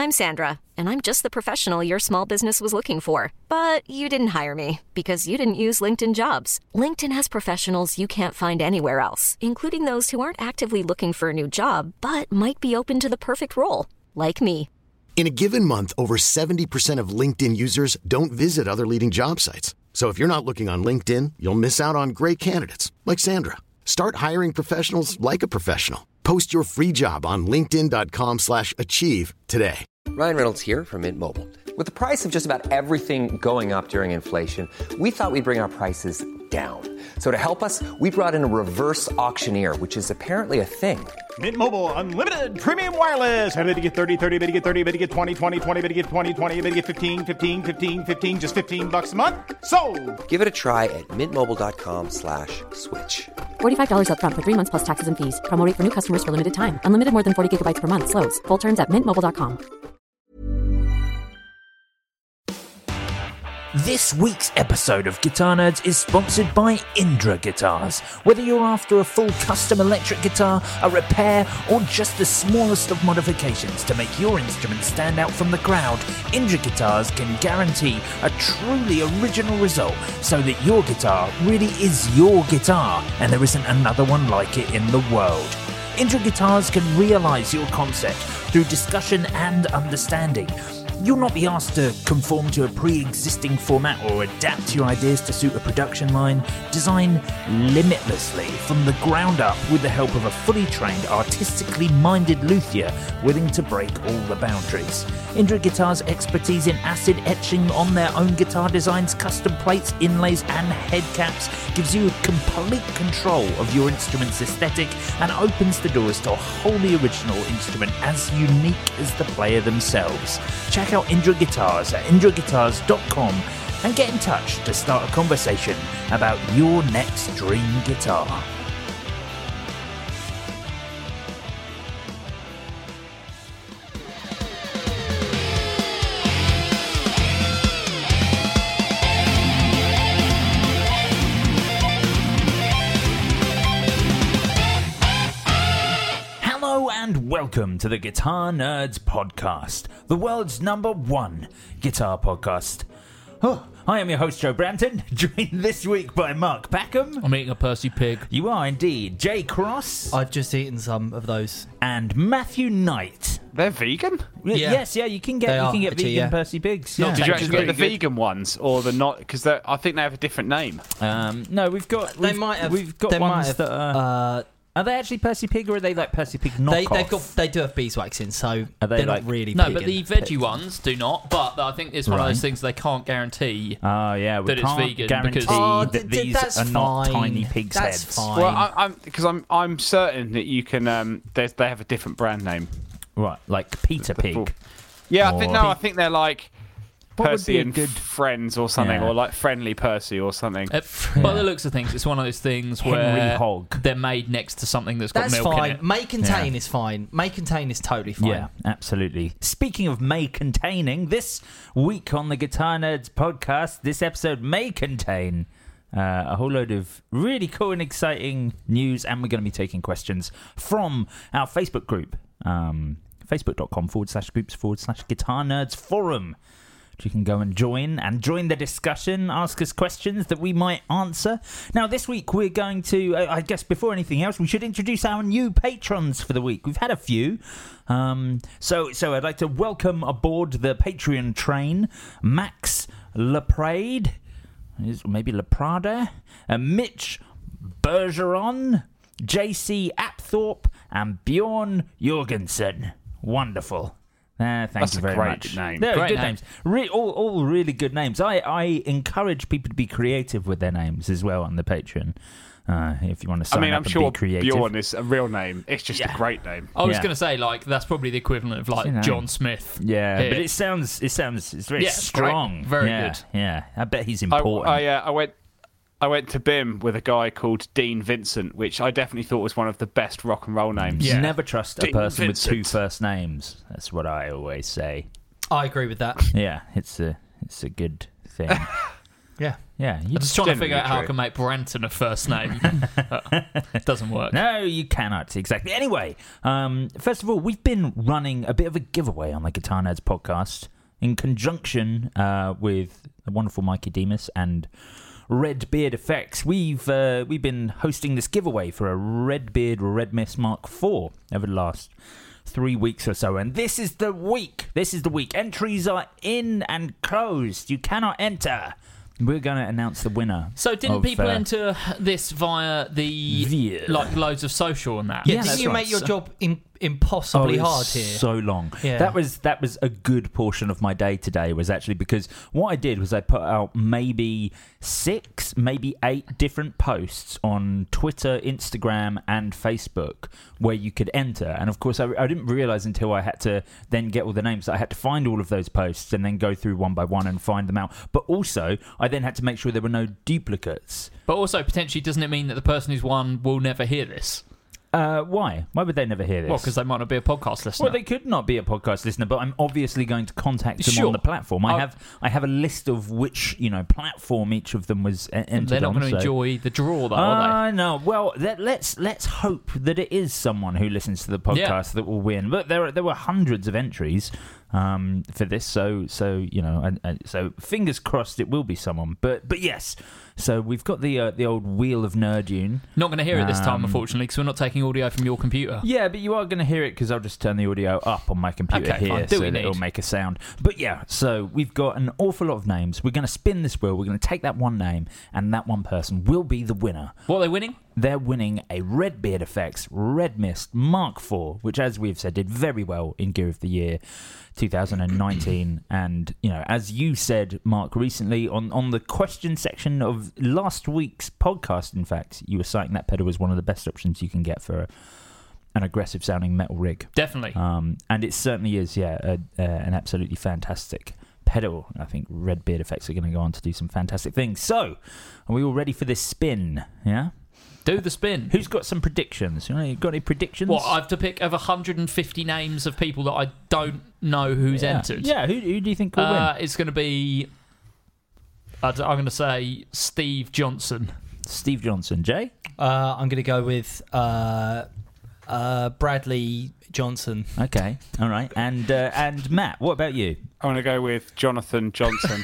I'm Sandra, and I'm just the professional your small business was looking for. But you didn't hire me because you didn't use LinkedIn Jobs. LinkedIn has professionals you can't find anywhere else, including those who aren't actively looking for a new job, but might be open to the perfect role, like me. In a given month, over 70% of LinkedIn users don't visit other leading job sites. So if you're not looking on LinkedIn, you'll miss out on great candidates like Sandra. Start hiring professionals like a professional. Post your free job on linkedin.com/achieve today. Ryan Reynolds here from Mint Mobile. With the price of just about everything going up during inflation, we thought we'd bring our prices down. So to help us, we brought in a reverse auctioneer, which is apparently a thing. Mint Mobile Unlimited Premium Wireless. How to get 30, 30, bit to get 30, bit to get 20, 20, 20, bit to get 20, 20, bit to get 15, 15, 15, 15, just $15 a month? Sold! Give it a try at mintmobile.com/switch. $45 up front for 3 months plus taxes and fees. Promo rate for new customers for limited time. Unlimited more than 40 gigabytes per month. Slows full terms at mintmobile.com. This week's episode of Guitar Nerds is sponsored by Indra Guitars. Whether you're after a full custom electric guitar, a repair, or just the smallest of modifications to make your instrument stand out from the crowd, Indra Guitars can guarantee a truly original result so that your guitar really is your guitar and there isn't another one like it in the world. Indra Guitars can realise your concept through discussion and understanding. You'll not be asked to conform to a pre-existing format or adapt your ideas to suit a production line. Design limitlessly from the ground up with the help of a fully trained, artistically minded luthier willing to break all the boundaries. Indra Guitars' expertise in acid etching on their own guitar designs, custom plates, inlays and head caps gives you complete control of your instrument's aesthetic and opens the doors to a wholly original instrument as unique as the player themselves. Check out Indra Guitars at indraguitars.com and get in touch to start a conversation about your next dream guitar. And welcome to the Guitar Nerds Podcast, the world's #1 guitar podcast. I am your host, Joe Branton, joined this week by Mark Packham. I'm eating a Percy pig. You are indeed. Jay Cross. I've just eaten some of those. And Matthew Knight. They're vegan? Yeah. Yes, you can get vegan Percy pigs. Yeah. Did you actually get the vegan ones or the not? Because I think they have a different name. No, we've got ones that are. Are they actually Percy Pig, or are they like Percy Pig knockoff? They do have beeswax in, so are they they're like, not really No, vegan. but the veggie ones do not. But I think it's one of those things they can't guarantee that it's vegan. Guarantee that these are not tiny pigs' heads. Fine. Well, I'm certain that you can. They have a different brand name, right? Like Peter Pig. Yeah, I think they're like Percy and Friends or something, or like Friendly Percy or something. By the looks of things, it's one of those things where they're made next to something that's got milk in it. May contain is fine. May contain is totally fine. Yeah, absolutely. Speaking of may containing, this week on the Guitar Nerds podcast, this episode may contain a whole load of really cool and exciting news, and we're going to be taking questions from our Facebook group, facebook.com/groups/Guitar Nerds Forum. You can go and join the discussion, ask us questions that we might answer. Now, this week we're going to, I guess before anything else, we should introduce our new patrons for the week. We've had a few. So I'd like to welcome aboard the Patreon train, Max Laprade, maybe Laprada, Mitch Bergeron, JC Apthorpe, and Bjorn Jorgensen. Wonderful. Thank you very much. Name. They're great good name. names. All really good names. I encourage people to be creative with their names as well on the Patreon. If you want to sign up and be creative. Bjorn is a real name. It's just a great name. I was going to say, like, that's probably the equivalent of like John Smith. Yeah, but it sounds it's very strong. Great. Very good. Yeah, I bet he's important. I went to BIM with a guy called Dean Vincent, which I definitely thought was one of the best rock and roll names. Yeah. Never trust a person Vincent. with two first names. That's what I always say. I agree with that. Yeah, it's a good thing. Yeah. Yeah. I'm just trying to figure out how I can make Branton a first name. It doesn't work. No, you cannot. Exactly. Anyway, first of all, we've been running a bit of a giveaway on the Guitar Nerds podcast in conjunction with the wonderful Mikey Demas and Red Beard Effects. We've been hosting this giveaway for a Red Beard Red Mist Mark IV over the last 3 weeks or so, and this is the week. Entries are in and closed. You cannot enter. We're going to announce the winner. So didn't people enter this via the loads of social and that? Yeah, didn't you make your job impossibly hard here? So long. Yeah. That was a good portion of my day today, was actually because what I did was I put out maybe 6, maybe 8 different posts on Twitter, Instagram, and Facebook where you could enter. And of course, I didn't realize until I had to then get all the names that I had to find all of those posts and then go through one by one and find them out. But also, I then had to make sure there were no duplicates. But also, potentially, doesn't it mean that the person who's won will never hear this? Why? Why would they never hear this? Well, because they might not be a podcast listener. Well, they could not be a podcast listener, but I'm obviously going to contact them on the platform. I have a list of which platform each of them was entered on. They're not going to enjoy the draw, though, are they? No. Well, let's hope that it is someone who listens to the podcast that will win. But there were hundreds of entries for this, so fingers crossed it will be someone. But yes. So we've got the old Wheel of Nerdune. Not going to hear it this time, unfortunately, because we're not taking audio from your computer. Yeah, but you are going to hear it because I'll just turn the audio up on my computer here so that it'll make a sound. But yeah, so we've got an awful lot of names. We're going to spin this wheel. We're going to take that one name, and that one person will be the winner. What are they winning? They're winning a Red Beard Effects Red Mist Mark IV, which, as we've said, did very well in Gear of the Year 2019. And, as you said, Mark, recently on the question section of last week's podcast, in fact, you were citing that pedal as one of the best options you can get for an aggressive-sounding metal rig. Definitely. And it certainly is, an absolutely fantastic pedal. I think Red Beard Effects are going to go on to do some fantastic things. So, are we all ready for this spin? Yeah? Do the spin. Who's got some predictions? You got any predictions? What, I have to pick of 150 names of people that I don't know who's entered? Yeah, who do you think will win? It's going to be... I'm going to say Steve Johnson. Steve Johnson. Jay? I'm going to go with Bradley Johnson. Okay, all right. And Matt, what about you? I want to go with Jonathan Johnson.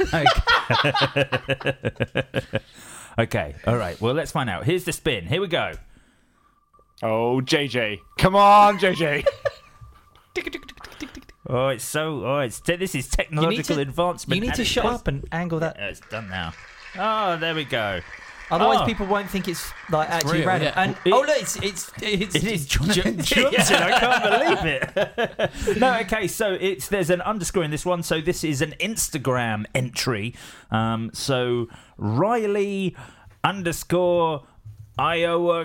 Okay, all right. Well, let's find out. Here's the spin. Here we go. Oh, JJ. Come on, JJ. This is technological advancement. You need to shut up and angle that. It's done now. Oh, there we go. Otherwise, people won't think it's actually real, random. yeah. And look, it is Jonathan Johnson. I can't believe it. No, okay. So there's an underscore in this one. So this is an Instagram entry. So Riley _ Iowa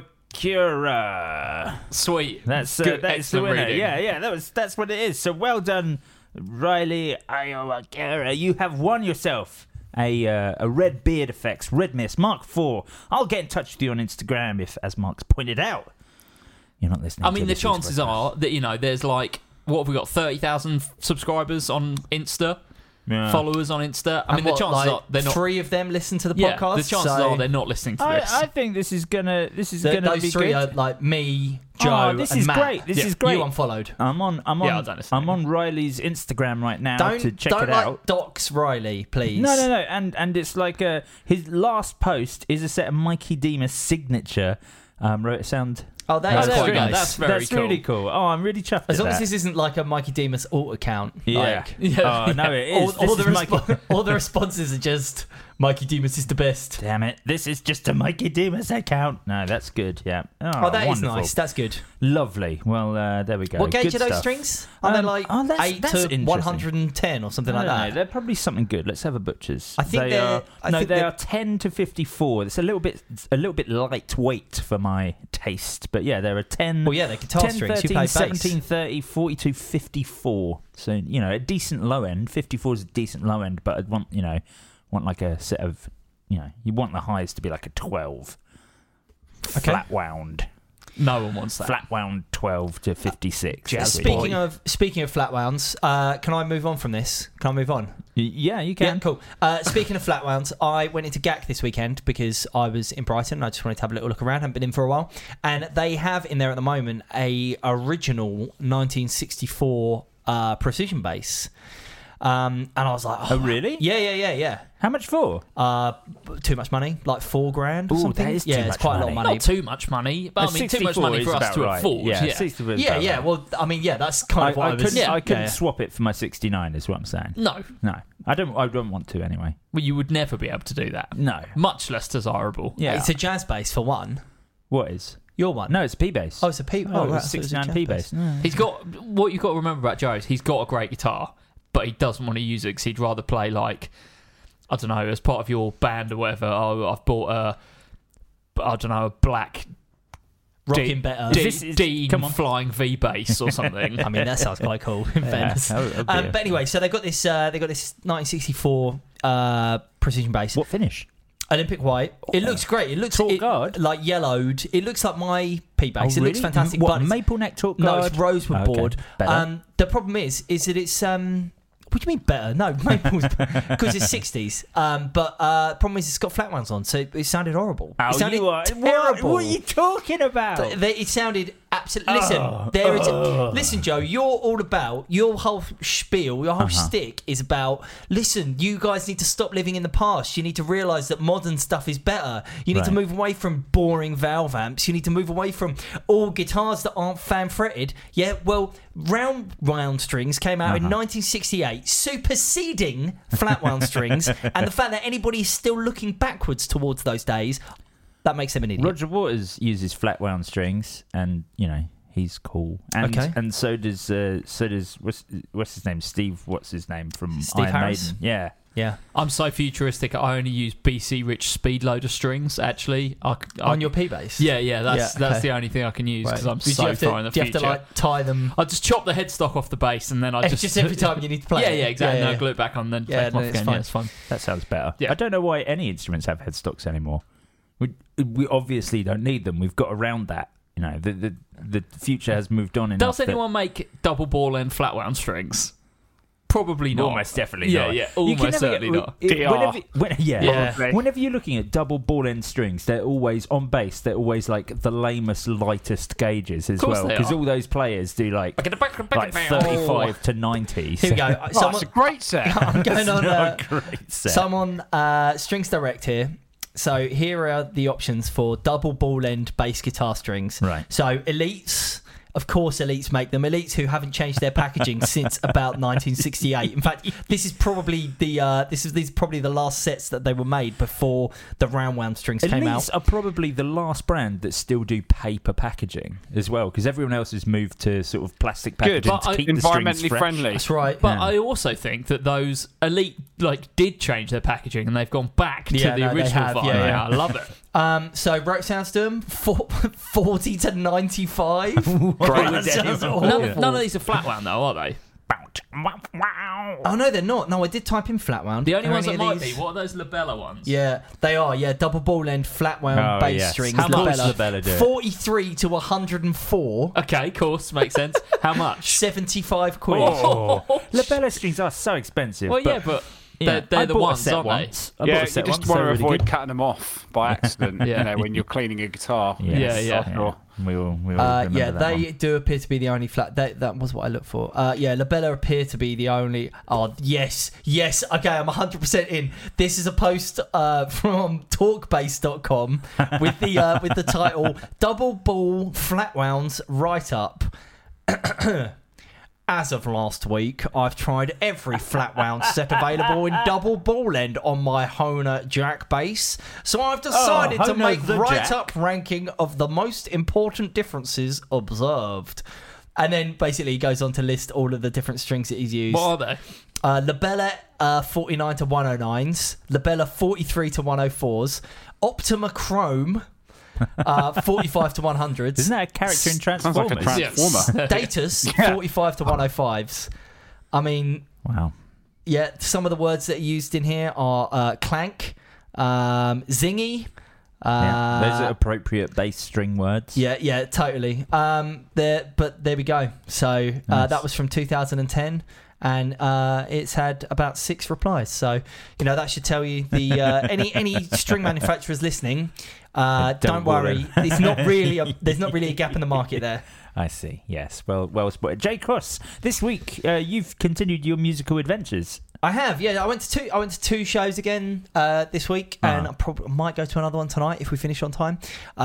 Cura. Sweet. That's the winner. Reading. Yeah. That's what it is. So well done, Riley Iowa Cura. You have won yourself a Red Beard Effects Red Mist Mark IV. I'll get in touch with you on Instagram if, as Mark's pointed out, you're not listening. I mean, the chances are that there's what have we got? 30,000 subscribers on Insta. Yeah. Followers on Insta. I mean, the chances are they're not. 3 of them listen to the podcast. The chances are they're not listening to this. I think this is gonna be those 3 good. are me, Joe, this and is Matt. great. This is great. You unfollowed. I'm on Riley's Instagram right now to check it out. Don't dox Riley, please. No. And it's like his last post is a set of Mikey Demas signature. Wrote a sound. Oh, that's quite nice. That's very cool. Really cool. Oh, I'm really chuffed. As long as this isn't like a Mikey Demas alt account. Yeah. Oh, no, it is. All the responses are just Mikey Demas is the best. Damn it. This is just a Mikey Demas account. No, that's good. Yeah. Oh, that is nice. That's good. Lovely. Well, there we go. What gauge are those strings? Are they like 8 to 110 or something like that? They're probably something good. Let's have a butcher's. I think they are 10 to 54. It's a little bit lightweight for my taste, but yeah, there are 10. Well, yeah, they're guitar 10, strings. 13, you play 17, 30, 42, 54. So a decent low end. 54 is a decent low end, but I'd want like a set of you want the highs to be like a 12. Okay. Flat wound. No one wants that. Flat wound 12 to 56. Speaking of flat wounds, can I move on from this? Can I move on? Yeah, you can. Yeah, cool. Speaking of flat wounds, I went into GAC this weekend because I was in Brighton and I just wanted to have a little look around. Haven't been in for a while. And they have in there at the moment a original 1964 precision bass. And I was like, oh really? Yeah. How much for? Too much money, like $4,000 or something. That is too much it's quite money. a lot of money. Not too much money, but I mean, too much money for us to afford. Yeah. Well, I mean, that's kind of what I was. I couldn't swap it for my 69. Is what I'm saying. No. I don't want to anyway. Well, you would never be able to do that. No. Much less desirable. Yeah. It's a jazz bass for one. What is? Your one? No, it's a P bass. Oh, it's a P. Oh, right. 69 P bass. He's got what you've got to remember about Joe is he's got a great guitar, but he doesn't want to use it because he'd rather play like, I don't know, as part of your band or whatever. Oh, I've bought a black rocking better Dean flying V bass or something. I mean, that sounds quite cool. In fairness. But anyway, so they got this 1964 precision bass. What finish? Olympic white. It looks great. It looks like yellowed. It looks like my P bass. Oh, it looks fantastic. What, but maple neck talk guard? No, it's rosewood board. Better. The problem is that it's what do you mean better? No, maple's because it's 60s. But problem is it's got flat ones on, so it sounded horrible. Oh, it sounded terrible. What are you talking about? It sounded absolutely. Listen, Joe. You're all about your whole spiel. Your whole shtick is about. Listen, you guys need to stop living in the past. You need to realise that modern stuff is better. You need to move away from boring valve amps. You need to move away from all guitars that aren't fan fretted. Yeah, well, round strings came out in 1968, superseding flat wound strings, and the fact that anybody is still looking backwards towards those days. That makes him an idiot. Roger Waters uses flat wound strings, and he's cool. And so does what's his name? Steve. What's his name from Iron Harris? Maiden? Yeah. I'm so futuristic. I only use BC Rich speed loader strings. Actually, on your P bass. Yeah. That's the only thing I can use because I'm so far in the future. Do you have to tie them? I just chop the headstock off the bass and then I just every time you need to play. Yeah, exactly. No, glue it back on, then take them off again. Fine. Yeah, it's fun. That sounds better. Yeah. I don't know why any instruments have headstocks anymore. We obviously don't need them. We've got around that. The future has moved on enough. Does anyone make double ball end flat wound strings? Probably not. Almost definitely not. Yeah, almost certainly not. Whenever you're looking at double ball end strings, they're always on bass. They're always like the lamest, lightest gauges as well. Because all those players do like 35 to 90s. Here we go. It's a great set. I'm going on a great set. Someone Strings Direct here. So here are the options for double ball end bass guitar strings. Right. So Elites. Of course, Elites make them. Elites who haven't changed their packaging since about 1968. In fact, this is probably these are probably the last sets that they were made before the round wound strings came out. Elites are probably the last brand that still do paper packaging as well, because everyone else has moved to sort of plastic packaging to keep the strings environmentally fresh. friendly. That's right. But I also think that those Elite did change their packaging and they've gone back to the original vibe. Yeah, I love it. So Roke Soundstorm 40 to 95. None of these are flat wound though, are they? Oh no, they're not. No, I did type in flat wound. The only ones that might be. What are those Labella ones? Yeah, they are. Yeah, double ball end flat wound bass strings. How much does Labella do? 43 to 104. Okay, of course, makes sense. How much? 75 quid. Oh. Labella strings are so expensive. Well, but they're the ones, aren't they? You just want to avoid cutting them off by accident. When you're cleaning a guitar. Yeah. We all remember that they one. do appear to be the only flat. That was what I looked for. Labella appear to be the only. Oh yes. Okay, I'm 100% in. This is a post from Talkbase.com with the title "Double Ball Flat Wounds Write Up." As of last week, I've tried every flat wound set available in double ball end on my Hohner Jack bass, so I've decided to make write-up ranking of the most important differences observed. And then basically he goes on to list all of the different strings that he's used. What are they? Labella 49 to 109s, Labella 43 to 104s, Optima Chrome 45 to 100s. Isn't that a character in Transformers? Sounds like a transformer. Datus 45 to 105s. I mean, wow. Yeah, some of the words that are used in here are clank, zingy. Those are appropriate bass string words. Yeah, totally. But there we go. So that was from 2010. and it's had about 6 replies. So that should tell you the any string manufacturers listening. Don't worry, it's not really there's not really a gap in the market there. I see. Yes. Well spotted. Jay Cross, this week you've continued your musical adventures. I have. Yeah, I went to 2 shows again this week, and I probably might go to another one tonight if we finish on time.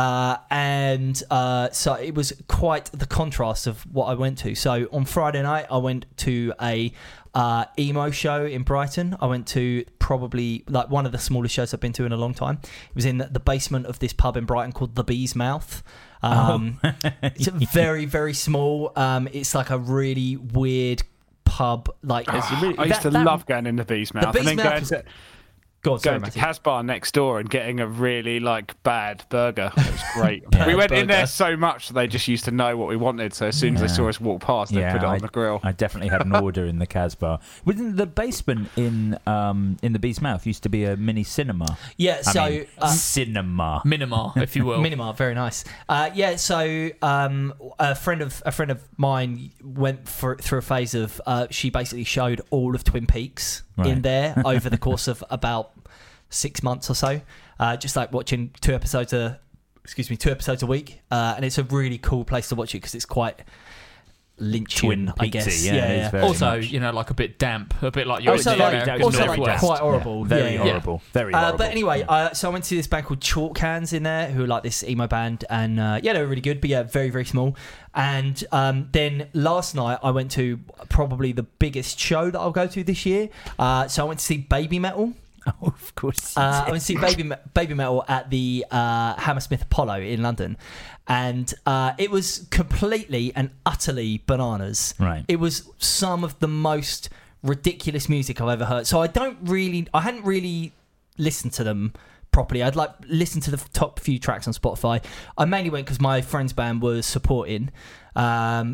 So it was quite the contrast of what I went to. So on Friday night, I went to a emo show in Brighton. I went to probably like one of the smallest shows I've been to in a long time. It was in the basement of this pub in Brighton called the Bee's Mouth. It's very, very small. It's like a really weird pub. Like I used to love going in the Bee's Mouth. The Bee's Mouth going to Casbah next door and getting a really bad burger. It was great. We went in there so much that they just used to know what we wanted. So as soon as they saw us walk past, they put it on the grill. I definitely had an order in the Casbah. Within the basement in the Bee's Mouth used to be a mini cinema. Yeah, cinema, minima, if you will. Minima, very nice. So a friend of mine went through a phase of she basically showed all of Twin Peaks in there over the course of about 6 months or so, just like watching 2 episodes a week, and it's a really cool place to watch it because it's quite Lynchian, I guess. Yeah. Also, much. like a bit damp, a bit like you're also quite horrible. Very horrible. Very horrible. But anyway, so I went to see this band called Chalk Hands in there, who are like this emo band, and they were really good, but very, very small. And then last night I went to probably the biggest show that I'll go to this year. So I went to see Baby Metal. Oh, of course. I went to see Baby Metal at the Hammersmith Apollo in London, and it was completely and utterly bananas. Right. It was some of the most ridiculous music I've ever heard. So I hadn't really listened to them properly. I'd listened to the top few tracks on Spotify. I mainly went because my friend's band was supporting, and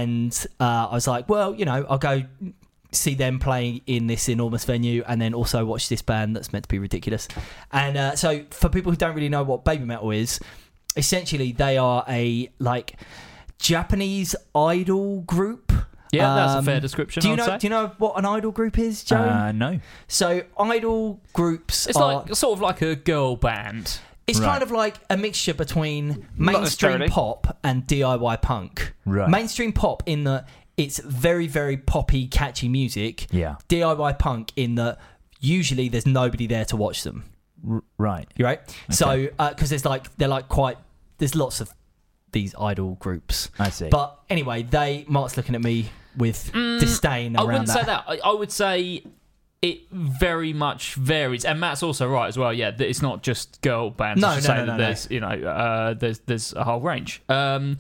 I was like, well, I'll go see them playing in this enormous venue and then also watch this band that's meant to be ridiculous. And so for people who don't really know what Baby Metal is, essentially they are a Japanese idol group. Yeah, that's a fair description. Do you know what an idol group is, Joe? No. So idol groups it's sort of like a girl band. It's kind of like a mixture between mainstream pop and DIY punk. Right. Mainstream pop in that it's very, very poppy, catchy music. Yeah. DIY punk in that usually there's nobody there to watch them. Right. You right? Okay. So, because there's lots of these idol groups. I see. But anyway, Mark's looking at me with disdain around that. I wouldn't say that. I would say it very much varies. And Matt's also right as well. Yeah, that it's not just girl bands. No. There's a whole range. I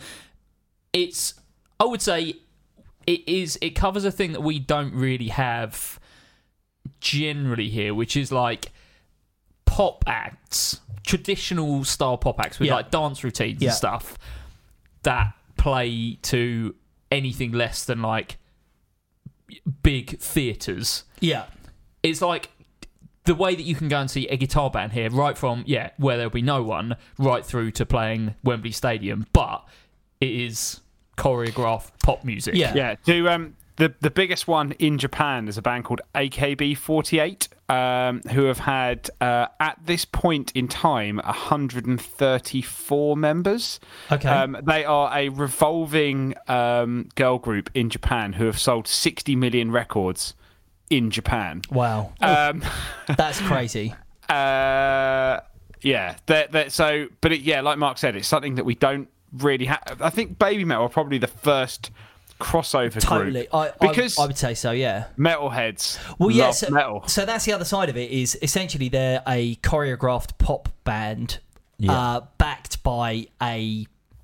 would say it covers a thing that we don't really have generally here, which is like pop acts, traditional style pop acts with like dance routines and stuff that play to anything less than like big theatres. Yeah. It's like the way that you can go and see a guitar band here, right from where there'll be no one, right through to playing Wembley Stadium, but it is choreographed pop music. Yeah. The biggest one in Japan is a band called AKB48, who have had at this point in time 134 members. Okay. They are a revolving girl group in Japan who have sold 60 million records in Japan. Wow. That's crazy. Like Mark said, it's something that we don't really have. I think Baby Metal are probably the first crossover group. Because I would say so, yeah. Metalheads love metal. So that's the other side of it, is essentially they're a choreographed pop band backed by a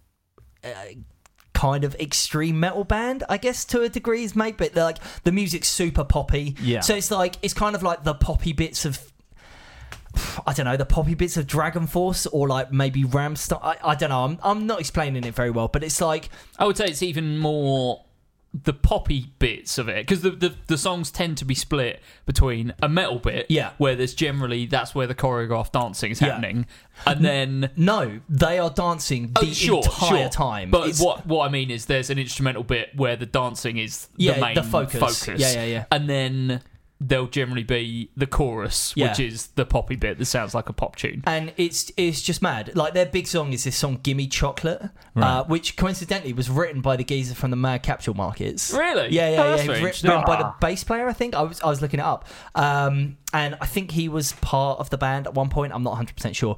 kind of extreme metal band, I guess, to a degree, but they're like, the music's super poppy. Yeah. So it's kind of like the poppy bits of, I don't know, the poppy bits of Dragon Force or like maybe Rammstein. I don't know. I'm not explaining it very well, but it's like, I would say it's even more the poppy bits of it, because the songs tend to be split between a metal bit, where there's generally that's where the choreographed dancing is happening, and then no, they are dancing the entire time. But what I mean is there's an instrumental bit where the dancing is the main focus. Yeah. And then there'll generally be the chorus, which is the poppy bit that sounds like a pop tune. And it's just mad. Like, their big song is this song, Gimme Chocolate, which coincidentally was written by the geezer from the Mad Capsule Markets. Really? Yeah. It was written by the bass player, I think. I was looking it up. And I think he was part of the band at one point. I'm not 100% sure.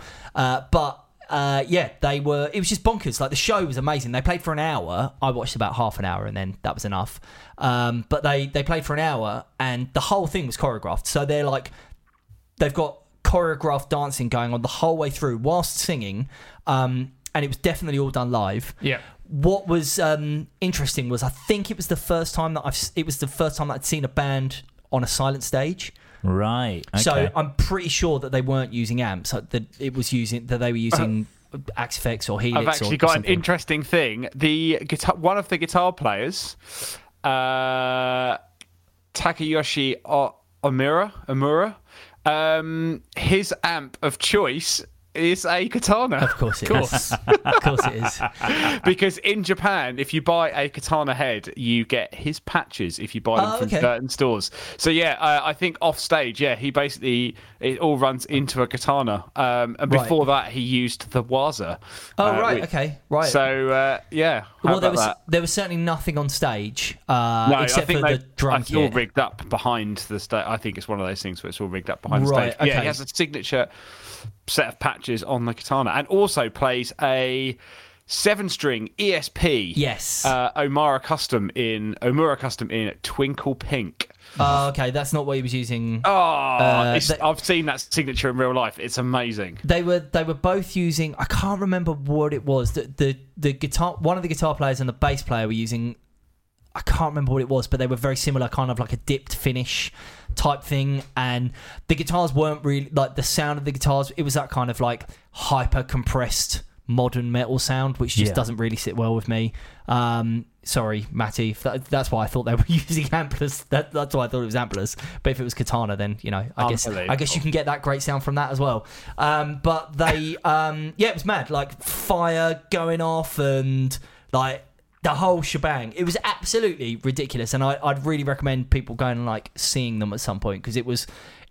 They were. It was just bonkers. Like, the show was amazing. They played for an hour. I watched about half an hour, and then that was enough. But they played for an hour, and the whole thing was choreographed. So they've got choreographed dancing going on the whole way through whilst singing, and it was definitely all done live. Yeah. What was interesting was I think it was the first time that I'd seen a band on a silent stage. Right. Okay. So I'm pretty sure that they weren't using amps. That they were using Axe-Fx or Helix. I've actually got an interesting thing. One of the guitar players, Takayoshi Omura, his amp of choice is a katana. Of course it is. Of course it is. Because in Japan, if you buy a katana head, you get his patches if you buy them from certain stores. So I think off stage, it all runs into a katana. And before that, he used the waza. Right. So there was certainly nothing on stage except for the drum kit. It's all rigged up behind the stage. I think it's one of those things where it's all rigged up behind the stage. Okay. Yeah, he has a signature set of patches on the katana, and also plays a 7-string ESP. Yes. Omura custom in Twinkle Pink. Oh, okay. That's not what he was using. I've seen that signature in real life. It's amazing. They were both using. I can't remember what it was. The guitar. One of the guitar players and the bass player were using. I can't remember what it was, but they were very similar, kind of like a dipped finish type thing. And the guitars weren't really like the sound of the guitars. It was that kind of like hyper compressed modern metal sound, which just doesn't really sit well with me. Sorry, Matty. That's why I thought they were using amplers. That's why I thought it was amplers. But if it was katana, then I guess you can get that great sound from that as well. But they, it was mad. Like fire going off and like the whole shebang. It was absolutely ridiculous, and I'd really recommend people going and like seeing them at some point, because it was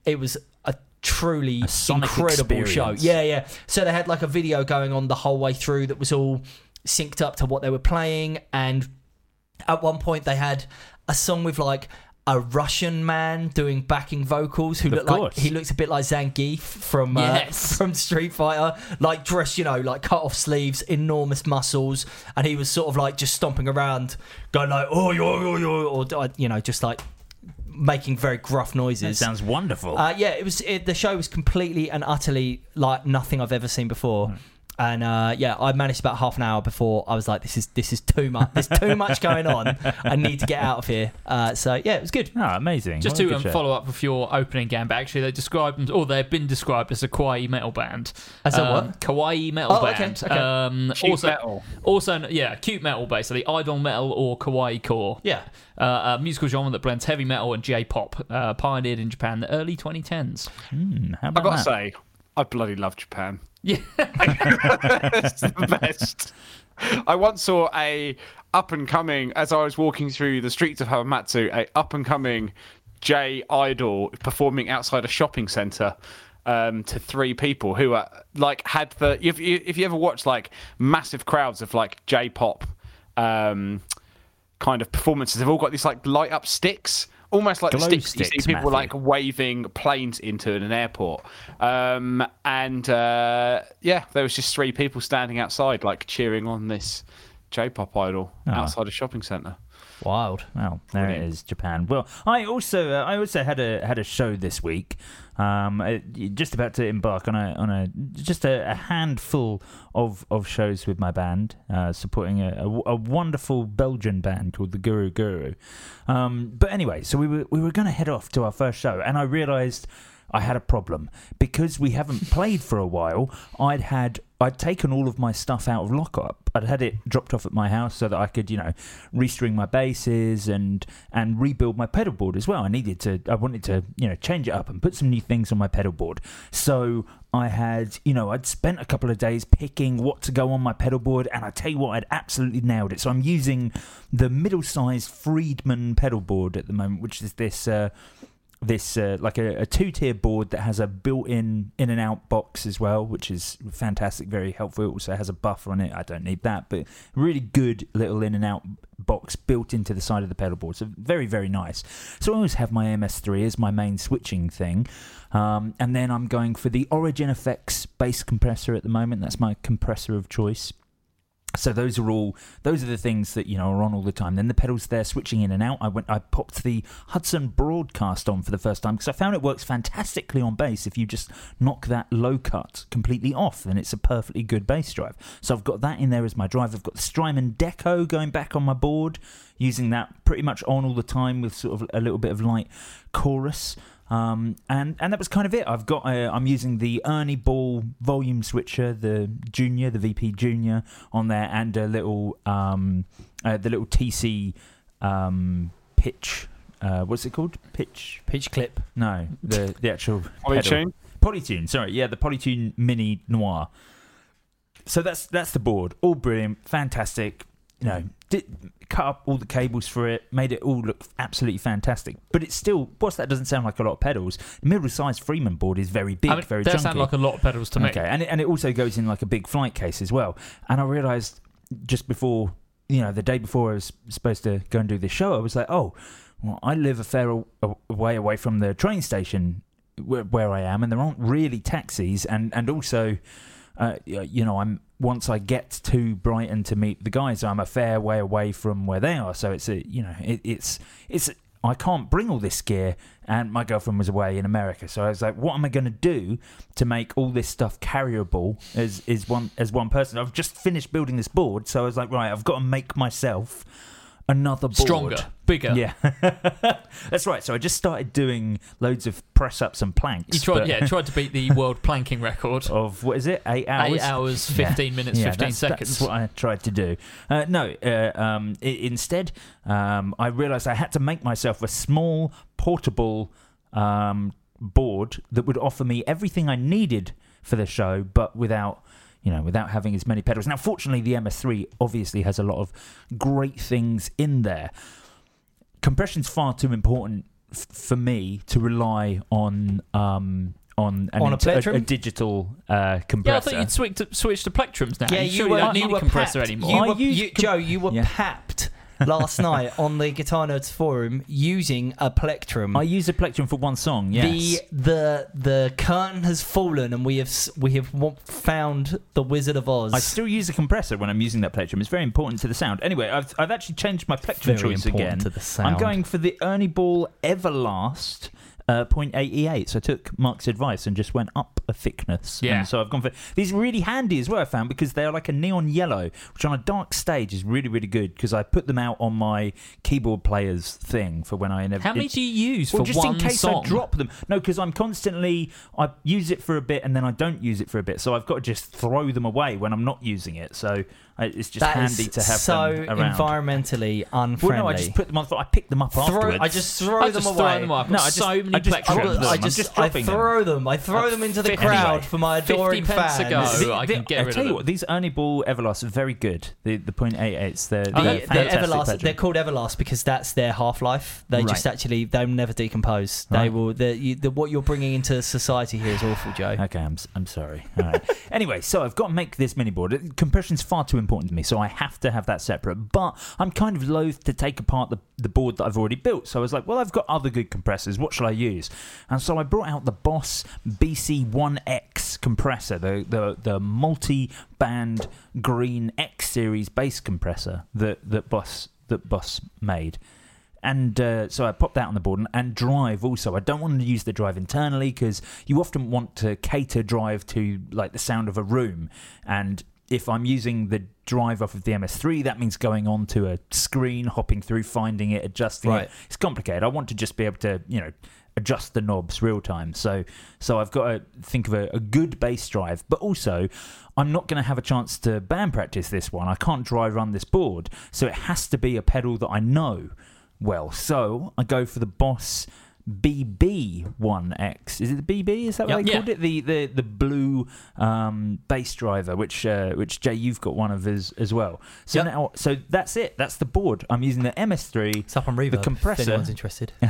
a truly incredible experience. show. Yeah. So they had like a video going on the whole way through that was all synced up to what they were playing, and at one point they had a song with like a Russian man doing backing vocals who looked a bit like Zangief from Street Fighter, like dressed, like cut off sleeves, enormous muscles, and he was sort of like just stomping around, going like or just like making very gruff noises. That sounds wonderful. The show was completely and utterly like nothing I've ever seen before. And I managed about half an hour before I was like, this is too much. There's too much going on. I need to get out of here. It was good. Oh, amazing. Just to follow up with your opening gambit, actually, they've been described as a kawaii metal band. As a what? Kawaii metal band. Okay. Cute metal. Also, cute metal, basically. Idol metal or kawaii core. Yeah. A musical genre that blends heavy metal and J-pop, pioneered in Japan in the early 2010s. How about I've got to say, I bloody love Japan. Yeah. It's the best. I once saw a up-and-coming, as I was walking through the streets of Hamamatsu, a up-and-coming J idol performing outside a shopping centre to 3 people who are like had the. If you ever watch like massive crowds of like J-pop kind of performances, they've all got these like light up sticks. Almost like the sticks you see people like waving planes into in an airport. There was just 3 people standing outside like cheering on this J-pop idol outside a shopping centre. Wild. Well, there it is, Japan. Well, I also had a show this week. Just about to embark on a handful of shows with my band, supporting a wonderful Belgian band called the Guru. But anyway, so we were going to head off to our first show, and I realised I had a problem because we haven't played for a while. I'd taken all of my stuff out of lockup. I'd had it dropped off at my house so that I could, restring my basses and rebuild my pedal board as well. I wanted to, change it up and put some new things on my pedal board. So I had, I'd spent a couple of days picking what to go on my pedal board, and I tell you what, I'd absolutely nailed it. So I'm using the middle-sized Friedman pedal board at the moment, which is this like a two-tier board that has a built-in in and out box as well, which is fantastic, very helpful. It also has a buffer on it. I don't need that, but really good little in and out box built into the side of the pedal board. So very, very nice. So I always have my MS3 as my main switching thing. And then I'm going for the Origin Effects bass compressor at the moment. That's my compressor of choice. So those are the things that are on all the time. Then the pedals there, switching in and out. I popped the Hudson Broadcast on for the first time because I found it works fantastically on bass. If you just knock that low cut completely off, then it's a perfectly good bass drive. So I've got that in there as my drive. I've got the Strymon Deco going back on my board, using that pretty much on all the time with sort of a little bit of light chorus. And that was kind of it. I'm using the Ernie Ball volume switcher, the VP Junior on there, and a little the little TC pitch. What's it called? Pitch clip. No, the actual Polytune. Polytune. Sorry, yeah, the Polytune Mini Noir. So that's the board. All brilliant, fantastic. Cut up all the cables for it, made it all look absolutely fantastic. But it's still, whilst that doesn't sound like a lot of pedals, the middle-sized Freeman board is very big, very chunky. That sound like a lot of pedals to me. Okay, and it also goes in like a big flight case as well. And I realised just before, the day before I was supposed to go and do this show, I was like, oh, well, I live a fair way away from the train station where I am, and there aren't really taxis, and also... once I get to Brighton to meet the guys, I'm a fair way away from where they are. So it's I can't bring all this gear, and my girlfriend was away in America. So I was like, what am I going to do to make all this stuff carryable as one person? I've just finished building this board, so I was like, right, I've got to make myself another board. Stronger, bigger. Yeah. That's right. So I just started doing loads of press-ups and planks. You tried to beat the world planking record. Of, what is it, 8 hours? 8 hours, 15 minutes, 15 seconds. That's what I tried to do. Instead, I realised I had to make myself a small, portable board that would offer me everything I needed for the show, but without having as many pedals. Now, fortunately, the MS3 obviously has a lot of great things in there. Compression's far too important for me to rely on a digital compressor. Yeah, I thought you'd switch to plectrums now. Yeah, you don't need a compressor anymore. Joe, you were papped last night on the Guitar Nerds forum using a plectrum. I use a plectrum for one song. Yes. The curtain has fallen, and we have found the Wizard of Oz. I still use a compressor when I'm using that plectrum. It's very important to the sound. Anyway, I've actually changed my plectrum choice again. To the sound. I'm going for the Ernie Ball Everlast 0.88. So I took Mark's advice and just went up a thickness. Yeah. And so I've gone for these are really handy as well, I found, because they are like a neon yellow, which on a dark stage is really, really good, because I put them out on my keyboard player's thing for when I... How many do you use for just one in case song? I drop them. No, because I use it for a bit and then I don't use it for a bit, so I've got to just throw them away when I'm not using it. So it's just handy to have them around. Environmentally unfriendly. Well, no, I just put them on. I pick them up afterwards. I just throw them away. I throw them into the crowd for my adoring 50 pence fans. ago, I can get rid of them. I tell you what, these Ernie Ball Everlasts are very good. The .88s, they're Everlast. fantastic. They're called Everlast because that's their half-life. They just actually they'll never decompose. They will. What you're bringing into society here is awful, Joe. Okay, I'm sorry. All right. Anyway, so I've got to make this mini board. Compression's far too important to me, so I have to have that separate. But I'm kind of loath to take apart the board that I've already built. So I was like, well, I've got other good compressors. What shall I use? And so I brought out the Boss BC1X compressor, the multi-band green X series bass compressor that Boss made. And so I popped that on the board, and drive also. I don't want to use the drive internally because you often want to cater drive to like the sound of a room, and if I'm using the drive off of the MS3, that means going onto a screen, hopping through, finding it, adjusting it. It's complicated. I want to just be able to, adjust the knobs real time. So I've got to think of a good bass drive, but also I'm not going to have a chance to band practice this one. I can't dry run this board, so it has to be a pedal that I know well. So I go for the Boss BB1X. Is it the BB? Is that what they called it? The blue bass driver, which Jay, you've got one of as well. So now, so that's it. That's the board. I'm using the MS3. It's up on Reverb. The compressor. If anyone's interested. I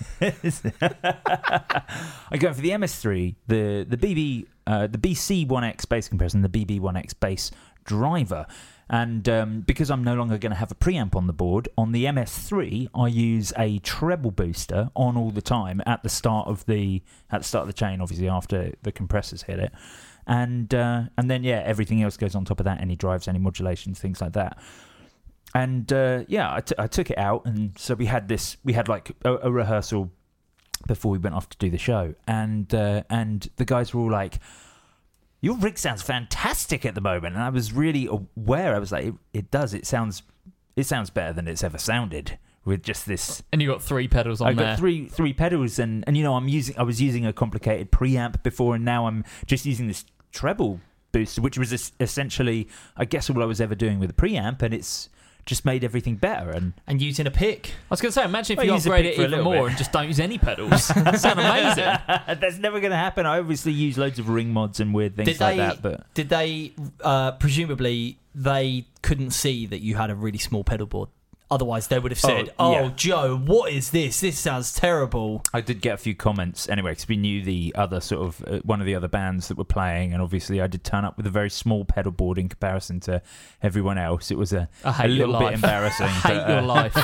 go for the MS3, the BC1X bass compressor, and the BB1X bass driver. And because I'm no longer going to have a preamp on the board, on the MS3 I use a treble booster on all the time at the start of the chain, obviously after the compressors hit it, and then everything else goes on top of that, any drives, any modulations, things like that. And I took it out, and so we had like a rehearsal before we went off to do the show, and the guys were all like, "Your rig sounds fantastic at the moment," and I was really aware. I was like, "It does. It sounds better than it's ever sounded with just this." And you got 3 pedals on there. I got three pedals, and I was using a complicated preamp before, and now I'm just using this treble booster, which was essentially, I guess, all I was ever doing with a preamp, and it's just made everything better. And using a pick. I was going to say, imagine if you upgrade it even more and just don't use any pedals. That sounds amazing. That's never going to happen. I obviously use loads of ring mods and weird things like that. But did they, presumably, they couldn't see that you had a really small pedal board? Otherwise, they would have said, Joe, what is this? This sounds terrible. I did get a few comments anyway, because we knew the other sort of one of the other bands that were playing, and obviously I did turn up with a very small pedal board in comparison to everyone else. It was a little bit embarrassing. I hate your life.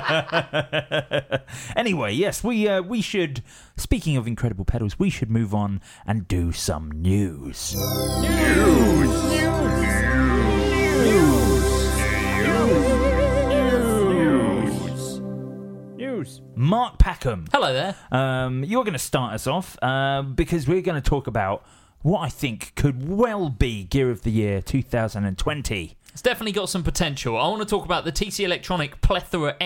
Anyway, yes, we should, speaking of incredible pedals, we should move on and do some news. Mark Packham. Hello there. You're going to start us off because we're going to talk about what I think could well be Gear of the Year 2020. It's definitely got some potential. I want to talk about the TC Electronic Plethora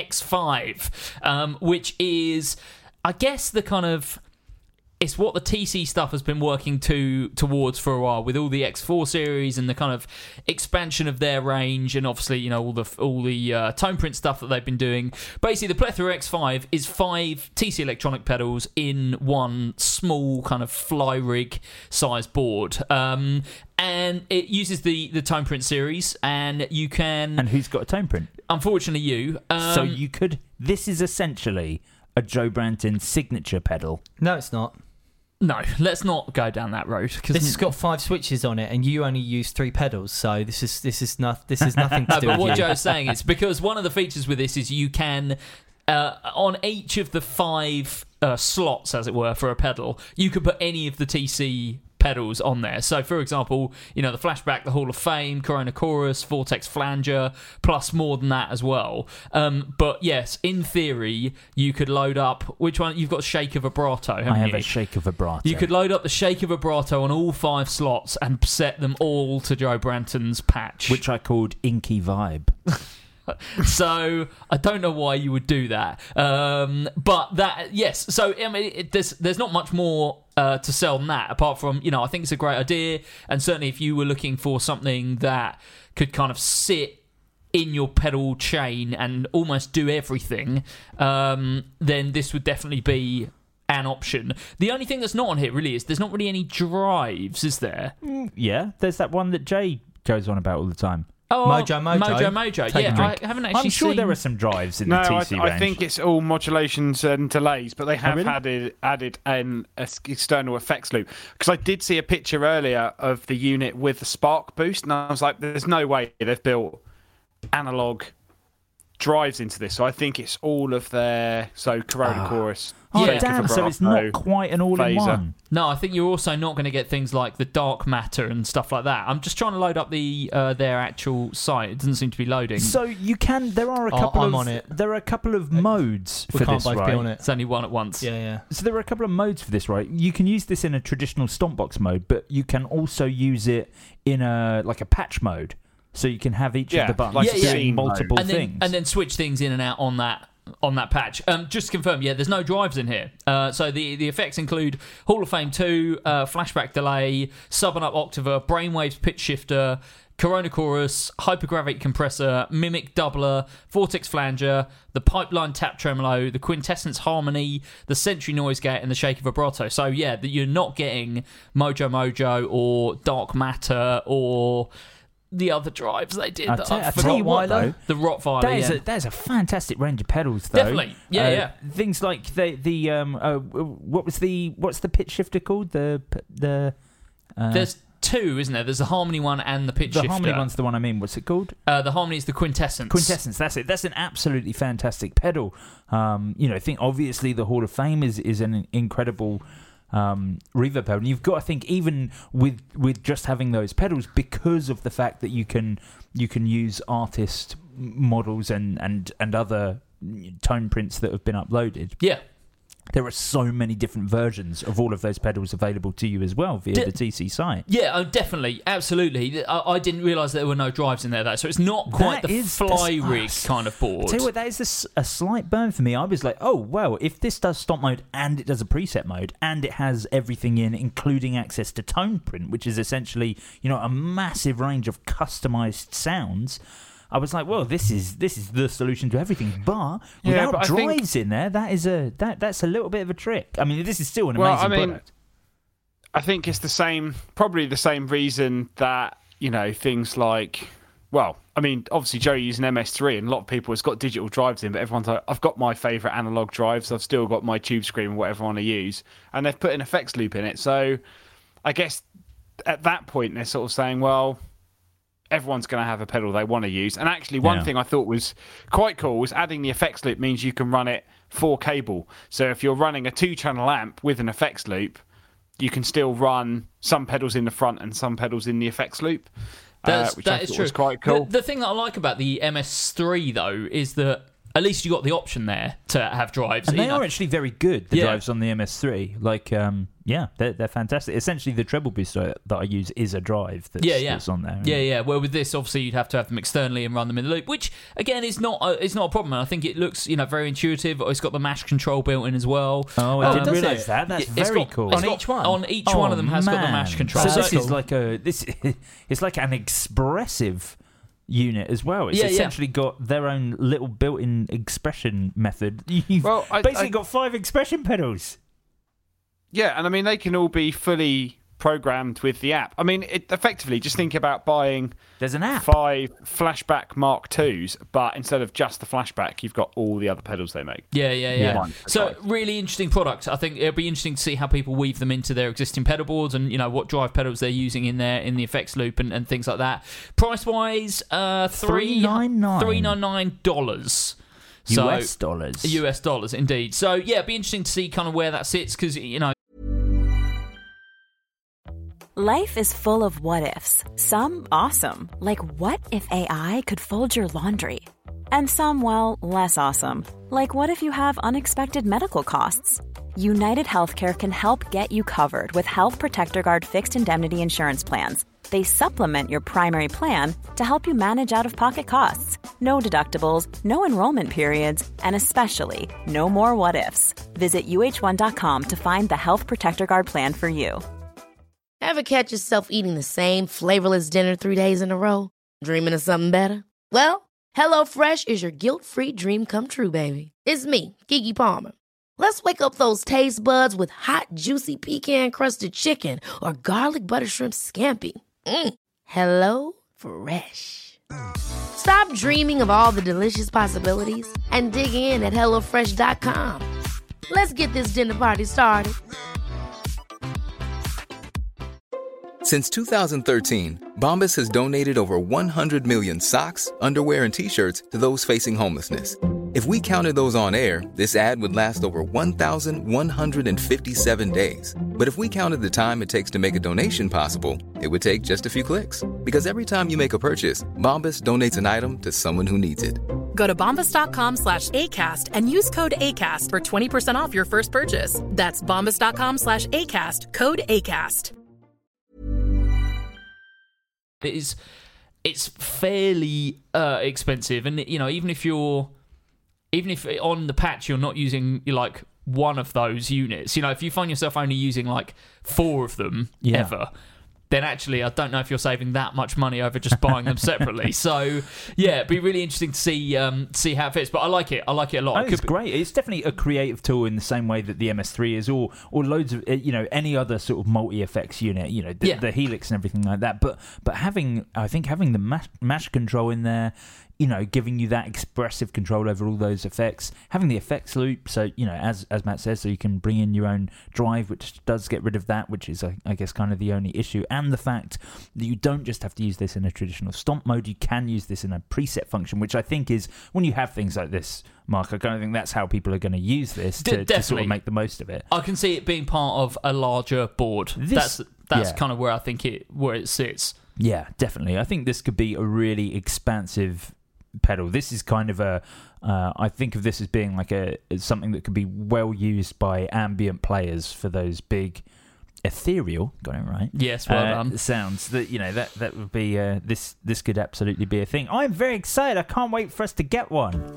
X5, which is, I guess, the kind of... It's what the TC stuff has been working towards for a while, with all the X4 series and the kind of expansion of their range, and obviously, all the tone print stuff that they've been doing. Basically, the Plethora X5 is 5 TC Electronic pedals in one small kind of fly rig size board. And it uses the tone print series, and you can... And who's got a tone print? Unfortunately, you. So you could... This is essentially a Joe Branton signature pedal. No, it's not. No, let's not go down that road. This has got 5 switches on it, and you only use 3 pedals. So this is nothing to do with what you. Joe's saying is, because one of the features with this is you can, on each of the 5 slots, as it were, for a pedal, you could put any of the TC pedals on there. So, for example, the Flashback, the Hall of Fame, Corona Chorus, Vortex Flanger, plus more than that as well. But yes, in theory, you could load up... Which one? You've got Shaker Vibrato, haven't you? I have a Shaker Vibrato. You could load up the Shaker Vibrato on all 5 slots and set them all to Joe Branton's patch. Which I called Inky Vibe. So I don't know why you would do that, but that, yes. So I mean, there's not much more to sell than that, apart from I think it's a great idea, and certainly if you were looking for something that could kind of sit in your pedal chain and almost do everything, then this would definitely be an option. The only thing that's not on here really is there's not really any drives, is there? Yeah, there's that one that Jay goes on about all the time. Oh, Mojo. Yeah, I haven't actually I'm sure seen... there are some drives in the TC range. I think it's all modulations and delays, but they have added an external effects loop. Because I did see a picture earlier of the unit with the Spark boost, and I was like, there's no way they've built analog drives into this. So I think it's all of their Corona Chorus. Oh, Shaker, damn, so it's vibrato, not quite an all-in-one. phaser. No, I think you're also not going to get things like the dark matter and stuff like that. I'm just trying to load up their actual site. It doesn't seem to be loading. So you can. There are a couple I'm of. on it. There are a couple of modes We for can't this, both right? be on it. It's only one at once. Yeah. So there are a couple of modes for this, right? You can use this in a traditional Stompbox mode, but you can also use it in a patch mode. So you can have each of the buttons like doing scene multiple mode. things. And then switch things in and out on that patch. Just to confirm, there's no drives in here. So the effects include Hall of Fame 2, Flashback Delay, Sub and Up Octava, Brainwaves Pitch Shifter, Corona Chorus, Hypergravity Compressor, Mimic Doubler, Vortex Flanger, the Pipeline Tap Tremolo, the Quintessence Harmony, the Sentry Noise Gate, and the Shaker Vibrato. So you're not getting Mojo Mojo or Dark Matter or the other drives they did. I tell you what, though, the Rottweiler. There's a fantastic range of pedals, though. Definitely, yeah. Things like what's the pitch shifter called? There's two, isn't there? There's the Harmony one and the pitch shifter. The Harmony one's the one I mean. What's it called? The Harmony is the Quintessence. Quintessence, that's it. That's an absolutely fantastic pedal. I think obviously the Hall of Fame is an incredible reverb pedal. And you've got to think, even with just having those pedals, because of the fact that you can use artist models and other tone prints that have been uploaded. Yeah. There are so many different versions of all of those pedals available to you as well via the TC site. Yeah, definitely, absolutely. I didn't realise there were no drives in there, though, so it's not quite the fly rig kind of board. I'll tell you what, that is a slight burn for me. I was like, oh, well, if this does stomp mode and it does a preset mode and it has everything in, including access to tone print, which is essentially, a massive range of customised sounds, I was like, well, this is the solution to everything. But without drives in there, that's a little bit of a trick. I mean, this is still an amazing product. I think it's probably the same reason that, things like, obviously Joe used an MS3 and a lot of people, it's got digital drives in, but everyone's like, I've got my favourite analogue drives, I've still got my tube screen and whatever I want to use. And they've put an effects loop in it. So I guess at that point, they're sort of saying, well, everyone's going to have a pedal they want to use. And actually, one thing I thought was quite cool was adding the effects loop means you can run it 4 cable. So if you're running a 2-channel amp with an effects loop, you can still run some pedals in the front and some pedals in the effects loop, which I thought was quite cool. The thing that I like about the MS3, though, is that at least you got the option there to have drives. And they are actually very good, the drives on the MS3. Like, they're fantastic. Essentially, the treble booster that I use is a drive that's on there. Yeah. Well, with this, obviously, you'd have to have them externally and run them in the loop, which, again, is not a problem. And I think it looks, very intuitive. It's got the mash control built in as well. Oh, I didn't realise that. That's very cool. On each one? On each one of them has got the mash control. So this is like it's like an expressive unit as well. It's essentially got their own little built-in expression method. You've basically got 5 expression pedals. Yeah, and I mean, they can all be fully programmed with the app. I mean, effectively, just think about buying There's an app. 5 Flashback Mark IIs, but instead of just the Flashback, you've got all the other pedals they make. Yeah. So, really interesting product. I think it'll be interesting to see how people weave them into their existing pedal boards and, what drive pedals they're using in the effects loop and things like that. Price-wise, $399. US dollars. US dollars, indeed. So, it'd be interesting to see kind of where that sits because, Life is full of what-ifs. Some awesome, like what if AI could fold your laundry? And some, well, less awesome, like what if you have unexpected medical costs? United Healthcare can help get you covered with Health Protector Guard fixed indemnity insurance plans. They supplement your primary plan to help you manage out-of-pocket costs. No deductibles, no enrollment periods, and especially no more what-ifs. Visit uh1.com to find the Health Protector Guard plan for you. Ever catch yourself eating the same flavorless dinner 3 days in a row? Dreaming of something better? Well, HelloFresh is your guilt-free dream come true, baby. It's me, Keke Palmer. Let's wake up those taste buds with hot, juicy pecan-crusted chicken or garlic butter shrimp scampi. Hello Fresh. Stop dreaming of all the delicious possibilities and dig in at HelloFresh.com. Let's get this dinner party started. Since 2013, Bombas has donated over 100 million socks, underwear, and T-shirts to those facing homelessness. If we counted those on air, this ad would last over 1,157 days. But if we counted the time it takes to make a donation possible, it would take just a few clicks. Because every time you make a purchase, Bombas donates an item to someone who needs it. Go to bombas.com/ACAST and use code ACAST for 20% off your first purchase. That's bombas.com/ACAST, code ACAST. It's fairly expensive, and even if on the patch you're not using like one of those units, if you find yourself only using like 4 of them ever, then actually I don't know if you're saving that much money over just buying them separately. So yeah, it'd be really interesting to see how it fits. But I like it a lot. It's great. It's definitely a creative tool in the same way that the MS3 is, or loads of any other sort of multi effects unit. The Helix and everything like that. But having the mash control in there, giving you that expressive control over all those effects, having the effects loop, so as Matt says, so you can bring in your own drive, which does get rid of that, which is I guess kind of the only issue, and the fact that you don't just have to use this in a traditional stomp mode, you can use this in a preset function, which I think is, when you have things like this, Mark, I kind of think that's how people are going to use this to sort of make the most of it. I can see it being part of a larger board. That's kind of where I think where it sits. Yeah, definitely. I think this could be a really expansive pedal. This is kind of I think of this as being like something that could be well used by ambient players for those big ethereal, got it right? Yes, well done. Sounds that that would be this could absolutely be a thing. I'm very excited. I can't wait for us to get one.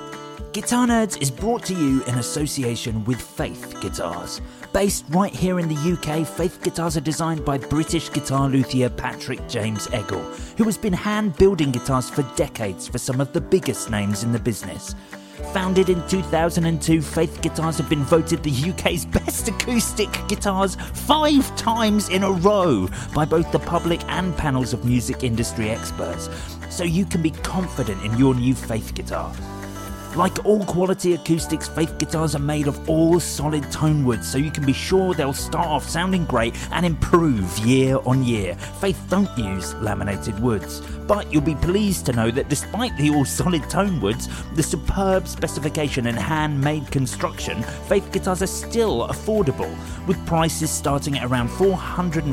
Guitar Nerds is brought to you in association with Faith Guitars. Based right here in the UK, Faith Guitars are designed by British guitar luthier Patrick James Eggle, who has been hand-building guitars for decades for some of the biggest names in the business. Founded in 2002, Faith Guitars have been voted the UK's best acoustic guitars 5 times in a row by both the public and panels of music industry experts, so you can be confident in your new Faith guitar. Like all quality acoustics, Faith guitars are made of all solid tone woods, so you can be sure they'll start off sounding great and improve year on year. Faith don't use laminated woods, but you'll be pleased to know that despite the all solid tone woods, the superb specification and handmade construction, Faith guitars are still affordable, with prices starting at around £450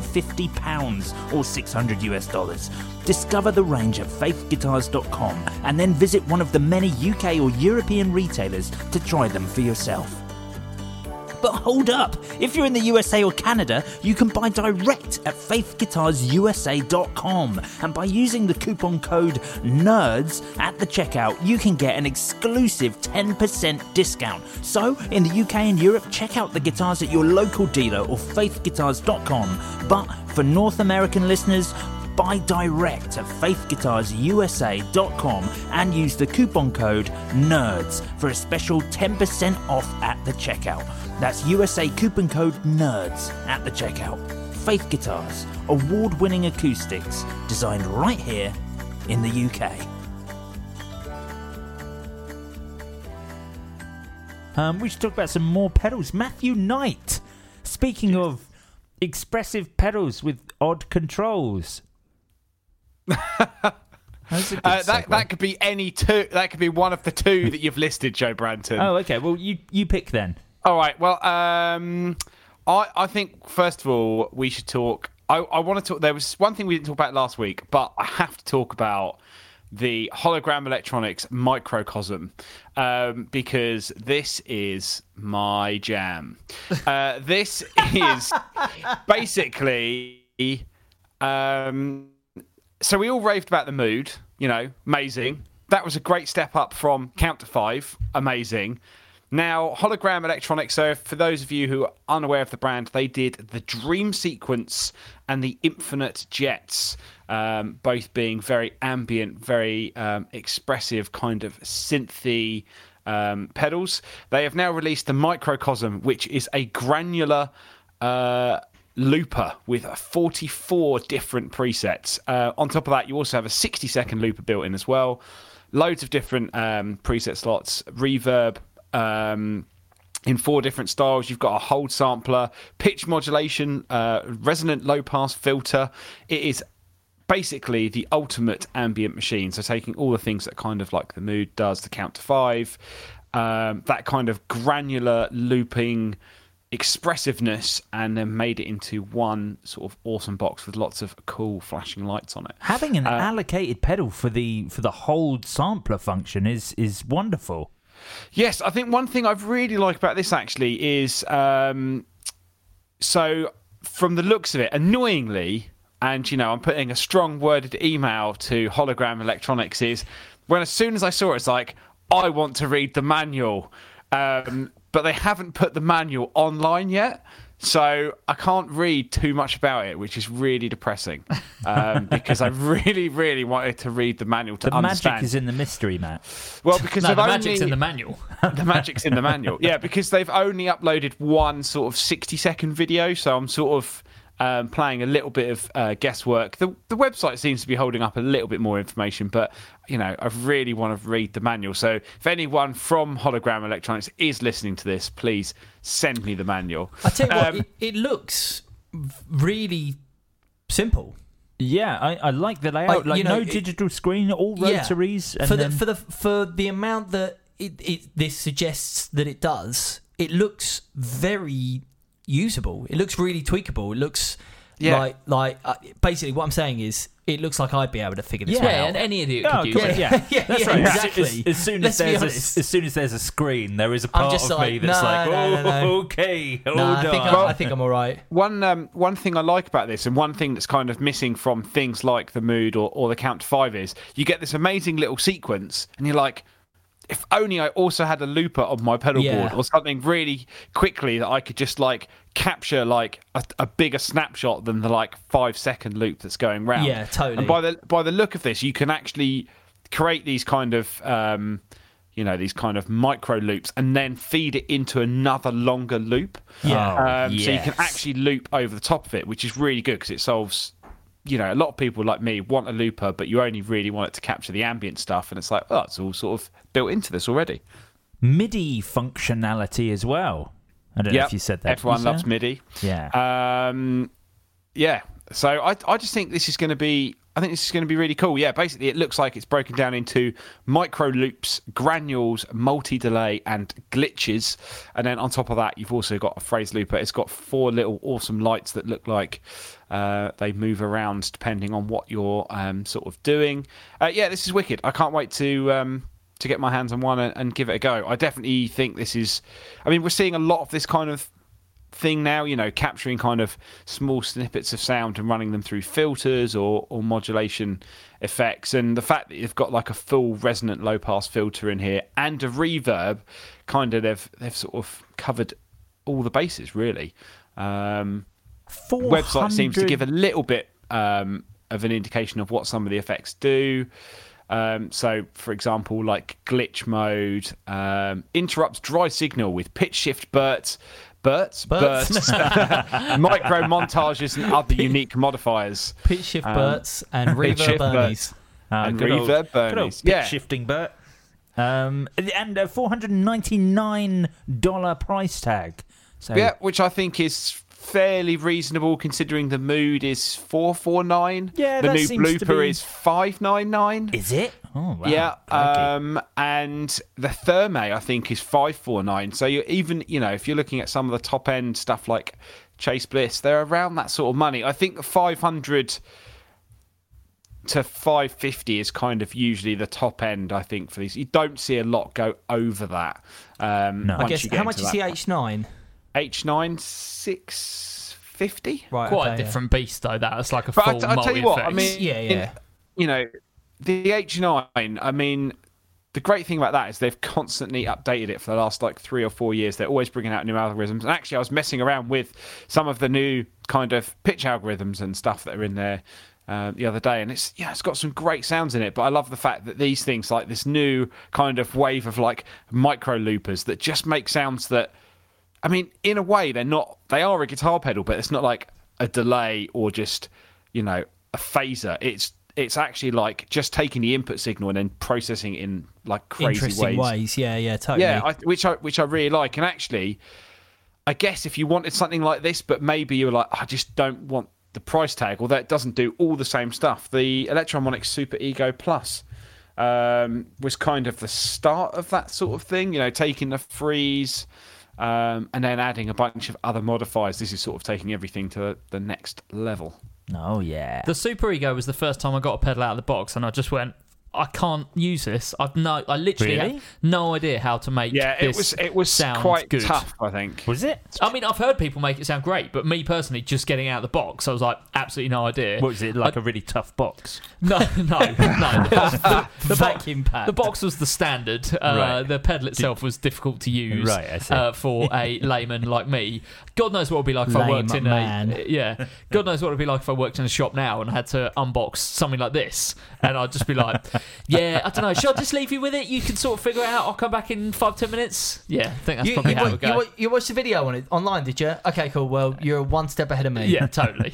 or $600. Discover the range at faithguitars.com and then visit one of the many UK or European retailers to try them for yourself. But hold up! If you're in the USA or Canada, you can buy direct at faithguitarsusa.com, and by using the coupon code NERDS at the checkout, you can get an exclusive 10% discount. So, in the UK and Europe, check out the guitars at your local dealer or faithguitars.com. But for North American listeners, buy direct at faithguitarsusa.com and use the coupon code NERDS for a special 10% off at the checkout. That's USA coupon code NERDS at the checkout. Faith Guitars, award-winning acoustics designed right here in the UK. We should talk about some more pedals. Matthew Knight, speaking of expressive pedals with odd controls. That could be any two. That could be one of the two that you've listed, Joe Branton. Oh, okay. Well, you pick then. All right. Well, I think first of all we should talk. I want to talk. There was one thing we didn't talk about last week, but I have to talk about the Hologram Electronics Microcosm because this is my jam. This is basically. So we all raved about the Mood, amazing. That was a great step up from Count to 5, amazing. Now, Hologram Electronics, so for those of you who are unaware of the brand, they did the Dream Sequence and the Infinite Jets, both being very ambient, very expressive kind of synthy pedals. They have now released the Microcosm, which is a granular looper with 44 different presets. On top of that, you also have a 60-second looper built in as well. Loads of different preset slots, reverb, in 4 different styles. You've got a hold sampler, pitch modulation, resonant low-pass filter. It is basically the ultimate ambient machine. So taking all the things that kind of like the Mood does, the count to 5, that kind of granular looping expressiveness, and then made it into one sort of awesome box with lots of cool flashing lights on it. Having an allocated pedal for the hold sampler function is wonderful. Yes, I think one thing I've really liked about this actually is so from the looks of it, annoyingly, and I'm putting a strong worded email to Hologram Electronics, is when as soon as I saw it, it's like, I want to read the manual. But they haven't put the manual online yet, so I can't read too much about it, which is really depressing, because I really, really wanted to read the manual to understand. The magic is in the mystery, Matt. Well, because the magic's in the manual. The magic's in the manual, yeah, because they've only uploaded one sort of 60-second video, so I'm sort of playing a little bit of guesswork. The website seems to be holding up a little bit more information, but I really want to read the manual. So if anyone from Hologram Electronics is listening to this, please send me the manual. I tell you what, it looks really simple. Yeah, I like the layout. No digital screen, all rotaries. Yeah. For the amount that this suggests that it does, it looks very usable. It looks really tweakable. It looks like basically what I'm saying is it looks like I'd be able to figure this out. Yeah, and any idiot could use it. Yeah, that's right. Exactly. As soon as there's a screen, there is a part of me that's okay. I think I'm all right. One thing I like about this, and one thing that's kind of missing from things like the Mood or the Count to 5, is you get this amazing little sequence, and you're like, if only I also had a looper on my pedal board or something really quickly that I could just like capture like a bigger snapshot than the like 5-second loop that's going round. Yeah, totally. And by the look of this, you can actually create these kind of these kind of micro loops and then feed it into another longer loop. Yeah. So you can actually loop over the top of it, which is really good because it solves. A lot of people like me want a looper, but you only really want it to capture the ambient stuff, and it's like, it's all sort of built into this already. MIDI functionality as well. I don't know if you said that. Everyone loves MIDI. Yeah. Yeah. So I just think this is going to be. I think this is going to be really cool. Yeah, basically it looks like it's broken down into micro loops, granules, multi-delay, and glitches. And then on top of that, you've also got a phrase looper. It's got 4 little awesome lights that look like they move around depending on what you're sort of doing. This is wicked. I can't wait to get my hands on one and give it a go. I definitely think this is. I mean, we're seeing a lot of this kind of thing now, capturing kind of small snippets of sound and running them through filters or modulation effects, and the fact that you've got like a full resonant low pass filter in here and a reverb, kind of they've sort of covered all the bases really. Website seems to give a little bit of an indication of what some of the effects do. So, for example, like glitch mode interrupts dry signal with pitch shift bursts, micro montages and other unique modifiers. Pitch shift bursts and reverb burnies. And reverb burnies. Pitch shifting Bert. And a $499 price tag. So, which I think is fairly reasonable considering the Mood is $449. Yeah, the new blooper is $599. Is it? Oh wow. Yeah, and the Therme I think is $549. So you even if you're looking at some of the top end stuff like Chase Bliss, they're around that sort of money. I think $500 to $550 is kind of usually the top end. I think for these, you don't see a lot go over that. No, I guess how much is the H9? H9 $650. Right, quite a different beast though. That's like a full multi. I tell you what, I mean, yeah. The H9. I mean, the great thing about that is they've constantly updated it for the last like 3 or 4 years. They're always bringing out new algorithms. And actually, I was messing around with some of the new kind of pitch algorithms and stuff that are in there the other day, and it's got some great sounds in it. But I love the fact that these things, like this new kind of wave of like micro loopers that just make sounds that. I mean, in a way, they are a guitar pedal, but it's not like a delay or just, a phaser. it's actually like just taking the input signal and then processing it in like crazy Interesting ways. Yeah, totally. Yeah, which I really like. And actually, I guess if you wanted something like this, but maybe you were like, I just don't want the price tag, although it doesn't do all the same stuff. The Electro Harmonix Super Ego Plus was kind of the start of that sort of thing, taking the freeze and then adding a bunch of other modifiers. This is sort of taking everything to the next level. Oh, yeah. The Super Ego was the first time I got a pedal out of the box, and I just went, I can't use this. I literally had no idea how to make this it was sound quite good. tough, I think. Was it? I mean, I've heard people make it sound great, but me personally, just getting out of the box, I was like, absolutely no idea. What was it, like a really tough box? No. The vacuum pack. The box was the standard. Right. The pedal itself was difficult to use I see. for a layman like me. God knows what it would be like if I worked in God knows what it would be like if I worked in a shop now and I had to unbox something like this. And I'd just be like, I don't know, should I just leave you with it? You can sort of figure it out. I'll come back in 5-10 minutes. Yeah, I think that's probably how it would go. You watched the video on it online, did you? Okay, cool. Well, you're one step ahead of me. Yeah, totally.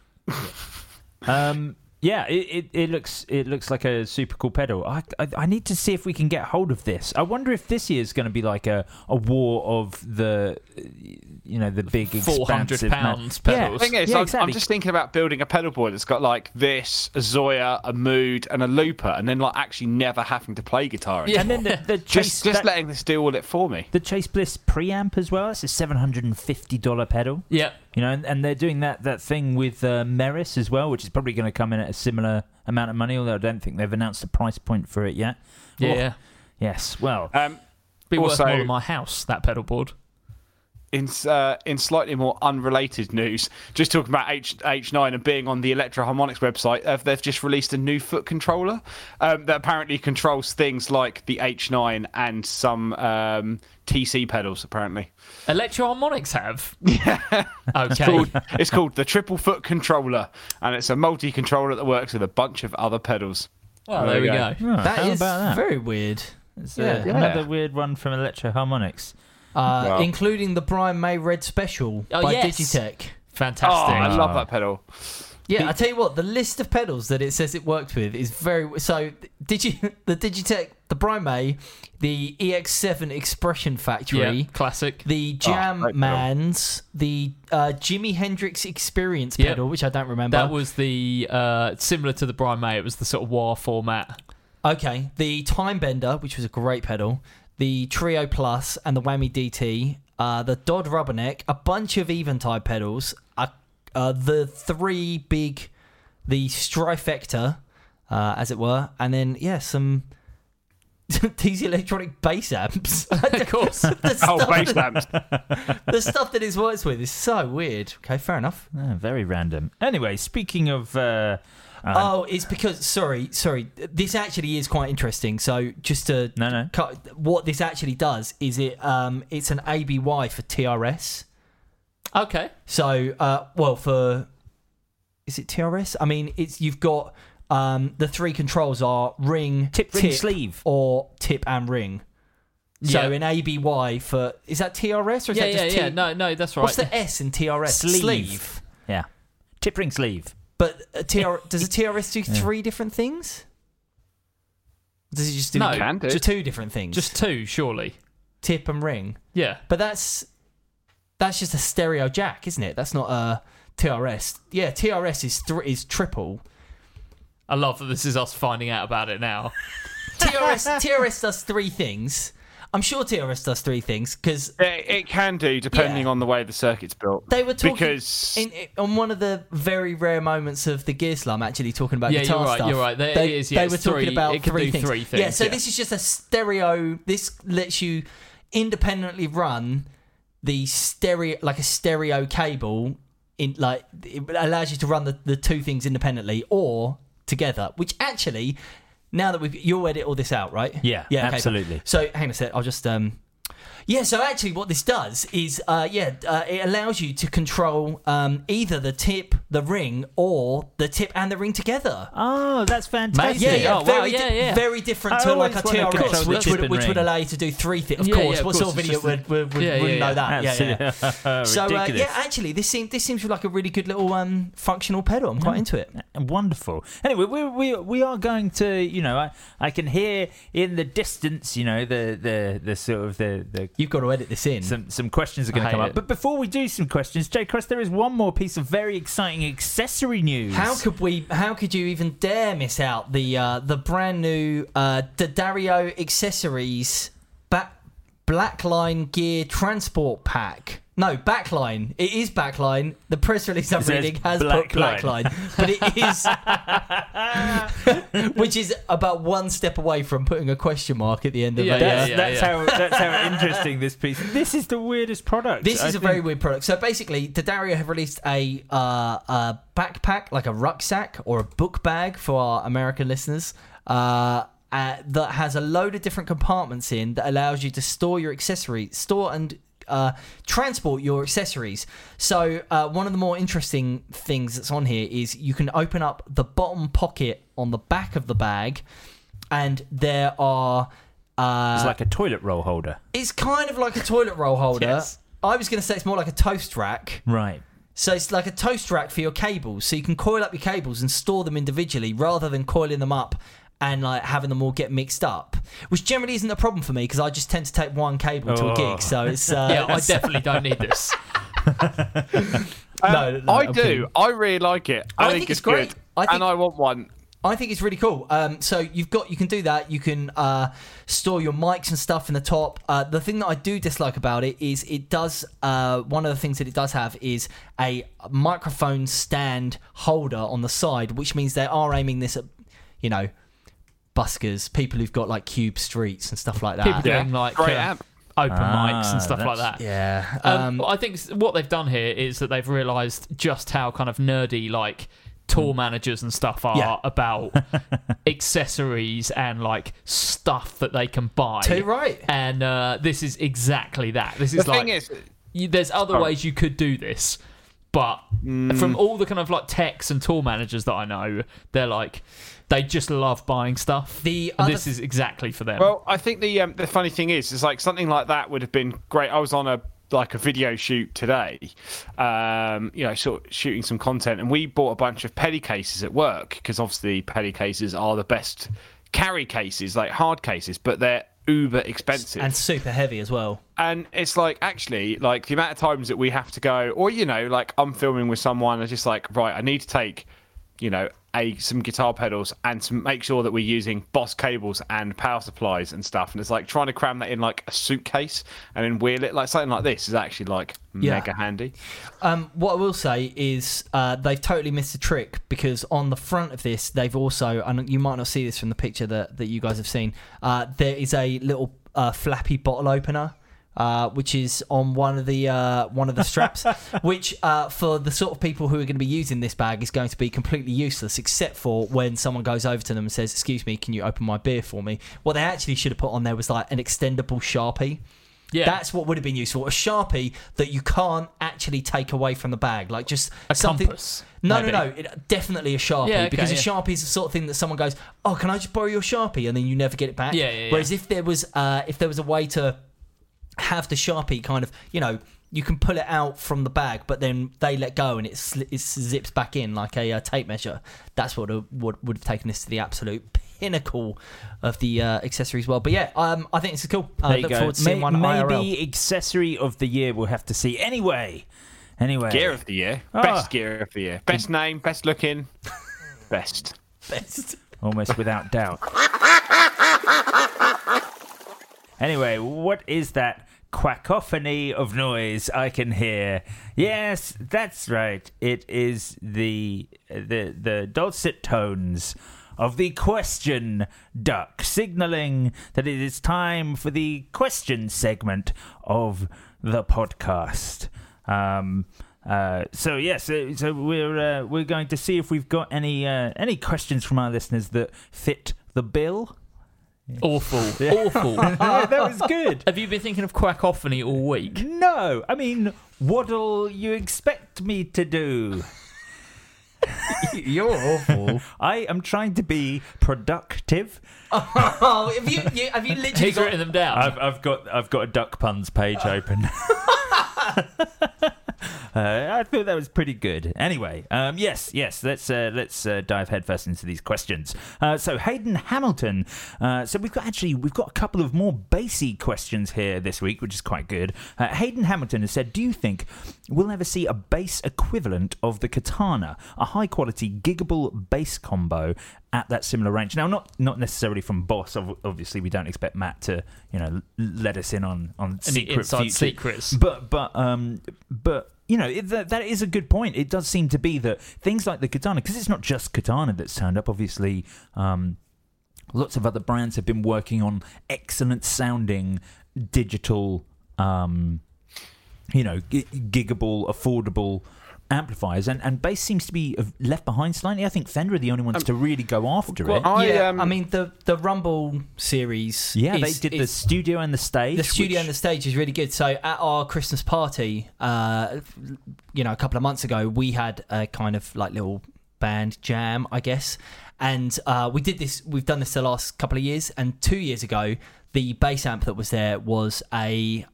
Yeah, it looks like a super cool pedal. I need to see if we can get hold of this. I wonder if this year is going to be like a war of the the big expansive £400 pedals. Yeah, the thing is, exactly. I'm just thinking about building a pedal board that's got like this, a Zoya, a Mood, and a looper, and then like actually never having to play guitar anymore. And then the Chase, just letting this do all it for me. The Chase Bliss preamp as well. It's a $750 pedal. Yeah. And they're doing that thing with Meris as well, which is probably going to come in at a similar amount of money, although I don't think they've announced a price point for it yet. Yeah. Yes. Well, be also, worth more than my house, that pedal board. In slightly more unrelated news, just talking about H9 and being on the Electro Harmonix website, they've just released a new foot controller that apparently controls things like the H9 and some TC pedals, apparently. Electro Harmonix have? Yeah. Okay. It's called the Triple Foot Controller, and it's a multi-controller that works with a bunch of other pedals. Well, there we go. Oh, That is very weird. It's another weird one from Electro Harmonix. Including the Brian May Red Special by Digitech. Fantastic. Oh, I love that pedal. Yeah, I tell you what, the list of pedals that it says it worked with is very... So, the Digitech, the Brian May, the EX7 Expression Factory... classic. The Jam Mans, the Jimi Hendrix Experience pedal, which I don't remember. That was the... similar to the Brian May, it was the sort of wah format. Okay, the Time Bender, which was a great pedal... The Trio Plus and the Whammy DT, the Dodd Rubberneck, a bunch of Eventide pedals, the three big, the Strifector, as it were, and then, some these electronic bass amps. Of course. Bass amps. The stuff that it works with is so weird. Okay, fair enough. Very random. Anyway, speaking of... it's because sorry. This actually is quite interesting. So just to cut, what this actually does is it's an ABY for TRS. Okay. So for is it TRS? I mean, you've got the three controls are ring, tip, ring, sleeve, or tip and ring. So in ABY for is that TRS or is that just T? No, that's right. What's the S in TRS? Sleeve. Yeah. Tip, ring, sleeve. But does a TRS do three different things? Does it just do just two different things? Just two, surely. Tip and ring. Yeah. But that's just a stereo jack, isn't it? That's not a TRS. Yeah, TRS is triple. I love that this is us finding out about it now. TRS does three things. I'm sure TRS does three things because it can do depending on the way the circuit's built. They were talking on one of the very rare moments of the Gear Slum, actually talking about guitar stuff. You're right. They were talking about three things. Yeah, so this is just a stereo. This lets you independently run the stereo, like a stereo cable. It allows you to run the two things independently or together, which actually. Now that you'll edit all this out, right? Yeah, okay, absolutely. So hang on a sec, I'll just so actually what this does is it allows you to control either the tip the ring or the tip and the ring together. Oh, that's fantastic. Very different to like a TRX, which would allow you to do 3 things. Of course, what sort of idiot wouldn't know that? So actually, this seems like a really good little functional pedal. I'm quite into it. Wonderful. Anyway, we are going to, I can hear in the distance, the sort of the. You've got to edit this in. Some questions are going to come up, but before we do some questions, J. Crest, there is one more piece of very exciting accessory news. How could you even dare miss out the brand new D'Addario Accessories Blackline Gear Transport Pack? No, Backline. It is Backline. The press release I'm reading has put Blackline, but it is, which is about one step away from putting a question mark at the end of it. That's how interesting this piece. This is the weirdest product. This is a very weird product. So basically, D'Addario have released a backpack, like a rucksack or a book bag for our American listeners. That has a load of different compartments in that allows you to store your accessories, transport your accessories. So one of the more interesting things that's on here is you can open up the bottom pocket on the back of the bag, and there are it's like a toilet roll holder. It's kind of like a toilet roll holder. Yes. I was going to say it's more like a toast rack. Right. So it's like a toast rack for your cables. So you can coil up your cables and store them individually rather than coiling them up and like having them all get mixed up, which generally isn't a problem for me because I just tend to take one cable to a gig. So it's I definitely don't need this. I do. I really like it. I think it's great. I want one. I think it's really cool. So you can do that. You can store your mics and stuff in the top. The thing that I do dislike about it is it does. One of the things that it does have is a microphone stand holder on the side, which means they are aiming this at, buskers, people who've got like Cube Streets and stuff like that. People doing like open mics and stuff like that. Yeah. I think what they've done here is that they've realised just how kind of nerdy like tour managers and stuff are about accessories and like stuff that they can buy. Too right. And this is exactly that. This is there's other ways you could do this, but from all the kind of like techs and tour managers that I know, they're like, they just love buying stuff. This is exactly for them. Well, I think the funny thing is like something like that would have been great. I was on a video shoot today, sort of shooting some content, and we bought a bunch of Pedi cases at work because obviously Pedi cases are the best carry cases, like hard cases, but they're uber expensive and super heavy as well. And it's like actually like the amount of times that we have to go, or like I'm filming with someone, and just like, right, I need to take some guitar pedals and to make sure that we're using Boss cables and power supplies and stuff, and it's like trying to cram that in like a suitcase and then wheel it. Like something like this is actually like mega handy. What I will say is they've totally missed the trick, because on the front of this they've also, and you might not see this from the picture that you guys have seen, there is a little flappy bottle opener, which is on one of the straps, which for the sort of people who are going to be using this bag is going to be completely useless, except for when someone goes over to them and says, "Excuse me, can you open my beer for me?" What they actually should have put on there was like an extendable Sharpie. Yeah, that's what would have been useful. A Sharpie that you can't actually take away from the bag, like just a something. Compass. No, definitely a Sharpie, because a Sharpie is the sort of thing that someone goes, "Oh, can I just borrow your Sharpie?" and then you never get it back. Whereas if there was a way to have the Sharpie kind of, you can pull it out from the bag, but then they let go and it zips back in like a tape measure. That's what would have taken this to the absolute pinnacle of the accessories world. But yeah, I think it's cool. I look forward to seeing one IRL. Maybe accessory of the year we'll have to see. Anyway. Gear of the year. Best gear of the year. Best name, best looking, best. Almost without doubt. Anyway, what is that quackophony of noise I can hear? Yes, that's right. It is the dulcet tones of the question duck, signalling that it is time for the question segment of the podcast. So we're going to see if we've got any questions from our listeners that fit the bill. Awful. That was good. Have you been thinking of quackophony all week? No. I mean, what'll you expect me to do? You're awful. I am trying to be productive. Oh, have you literally He's written them down. I've got a duck puns page open. I thought that was pretty good. Anyway, yes. Let's dive headfirst into these questions. So Hayden Hamilton. So we've got a couple of more bassy questions here this week, which is quite good. Hayden Hamilton has said, "Do you think we'll ever see a bass equivalent of the Katana, a high quality giggable bass combo at that similar range?" Now, not necessarily from Boss. Obviously, we don't expect Matt to let us in on inside secrets. But that is a good point. It does seem to be that things like the Katana, because it's not just Katana that's turned up. Obviously, lots of other brands have been working on excellent sounding digital, giggable, affordable amplifiers, and bass seems to be left behind slightly. I think Fender are the only ones to really go after it. I mean, the Rumble series. Yeah, they did the studio and the stage. The studio and the stage is really good. So at our Christmas party, a couple of months ago, we had a kind of like little band jam, I guess, and we did this. We've done this the last couple of years, and 2 years ago, the bass amp that was there was a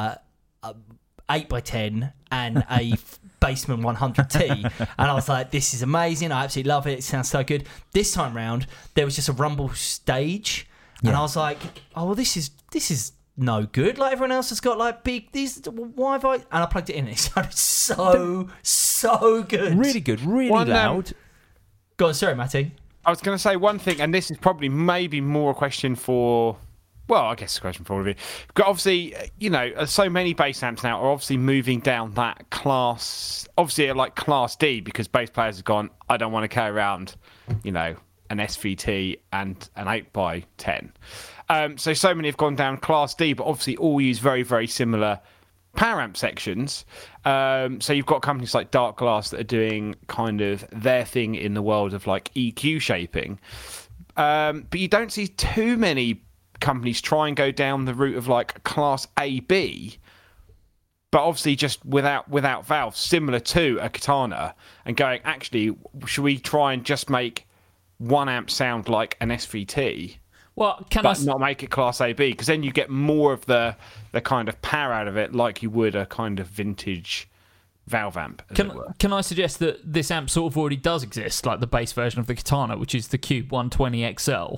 8x10 and a Bassman 100T, and I was like, this is amazing, I absolutely love it, it sounds so good. This time round there was just a Rumble stage, and I was like, oh well, this is no good, like everyone else has got like big these, why have I, and I plugged it in and it sounded so good, really good, really loud. Go on, sorry Matty. I was going to say one thing, and this is probably maybe more a question for, well, I guess it's a question for all of you. But obviously, so many bass amps now are obviously moving down that class, obviously like class D, because bass players have gone, I don't want to carry around, an SVT and an 8x10. So many have gone down class D, but obviously all use very, very similar power amp sections. So you've got companies like Dark Glass that are doing kind of their thing in the world of like EQ shaping. But you don't see too many companies try and go down the route of like class AB, but obviously just without valves, similar to a Katana, and going, actually, should we try and just make one amp sound like an SVT? Well, not make it class AB, because then you get more of the kind of power out of it, like you would a kind of vintage valve amp. Can I suggest that this amp sort of already does exist, like the bass version of the Katana, which is the Cube 120 XL?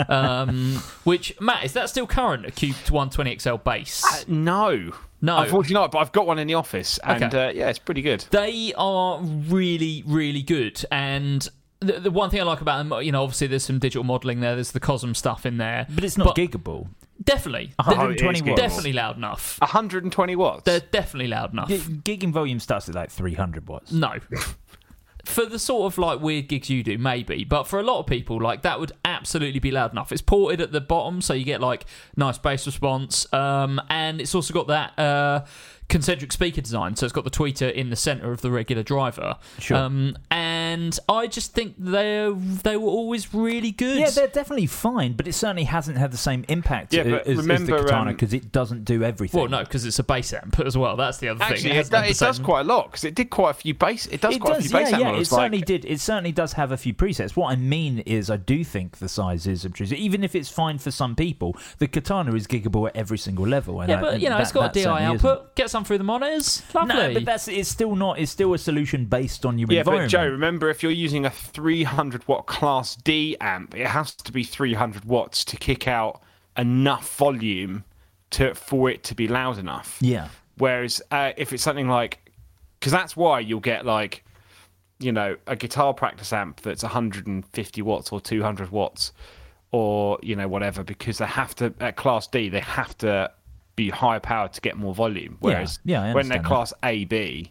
Which, Matt, is that still current, a Cube 120 XL bass? No, unfortunately not. But I've got one in the office, and it's pretty good. They are really, really good, and the one thing I like about them, obviously there's some digital modelling there, there's the Cosm stuff in there. But it's not giggable. Definitely. 120 watts. Definitely loud enough. 120 watts? They're definitely loud enough. Gigging volume starts at like 300 watts. No. For the sort of like weird gigs you do, maybe. But for a lot of people, like that would absolutely be loud enough. It's ported at the bottom, so you get like nice bass response. And it's also got that concentric speaker design, so it's got the tweeter in the centre of the regular driver. Sure. And I just think they were always really good. Yeah, they're definitely fine, but it certainly hasn't had the same impact as the Katana, because it doesn't do everything. Well, no, because it's a bass amp as well. That's the other thing. It does quite a lot, because it did quite a few bass. It does quite a few bass amp models. It certainly does have a few presets. What I mean is, I do think the size is obtrusive, even if it's fine for some people. The Katana is giggable at every single level. And it's got a DI output. Get some through the monitors. Lovely. No, but it's still a solution based on your environment. Yeah, but Joe, remember, if you're using a 300 watt class D amp, it has to be 300 watts to kick out enough volume for it to be loud enough. Yeah. Whereas if it's something like, because that's why you'll get like, a guitar practice amp that's 150 watts or 200 watts or, whatever, because they have to, at class D, they have to be higher powered to get more volume. Whereas when they're class AB,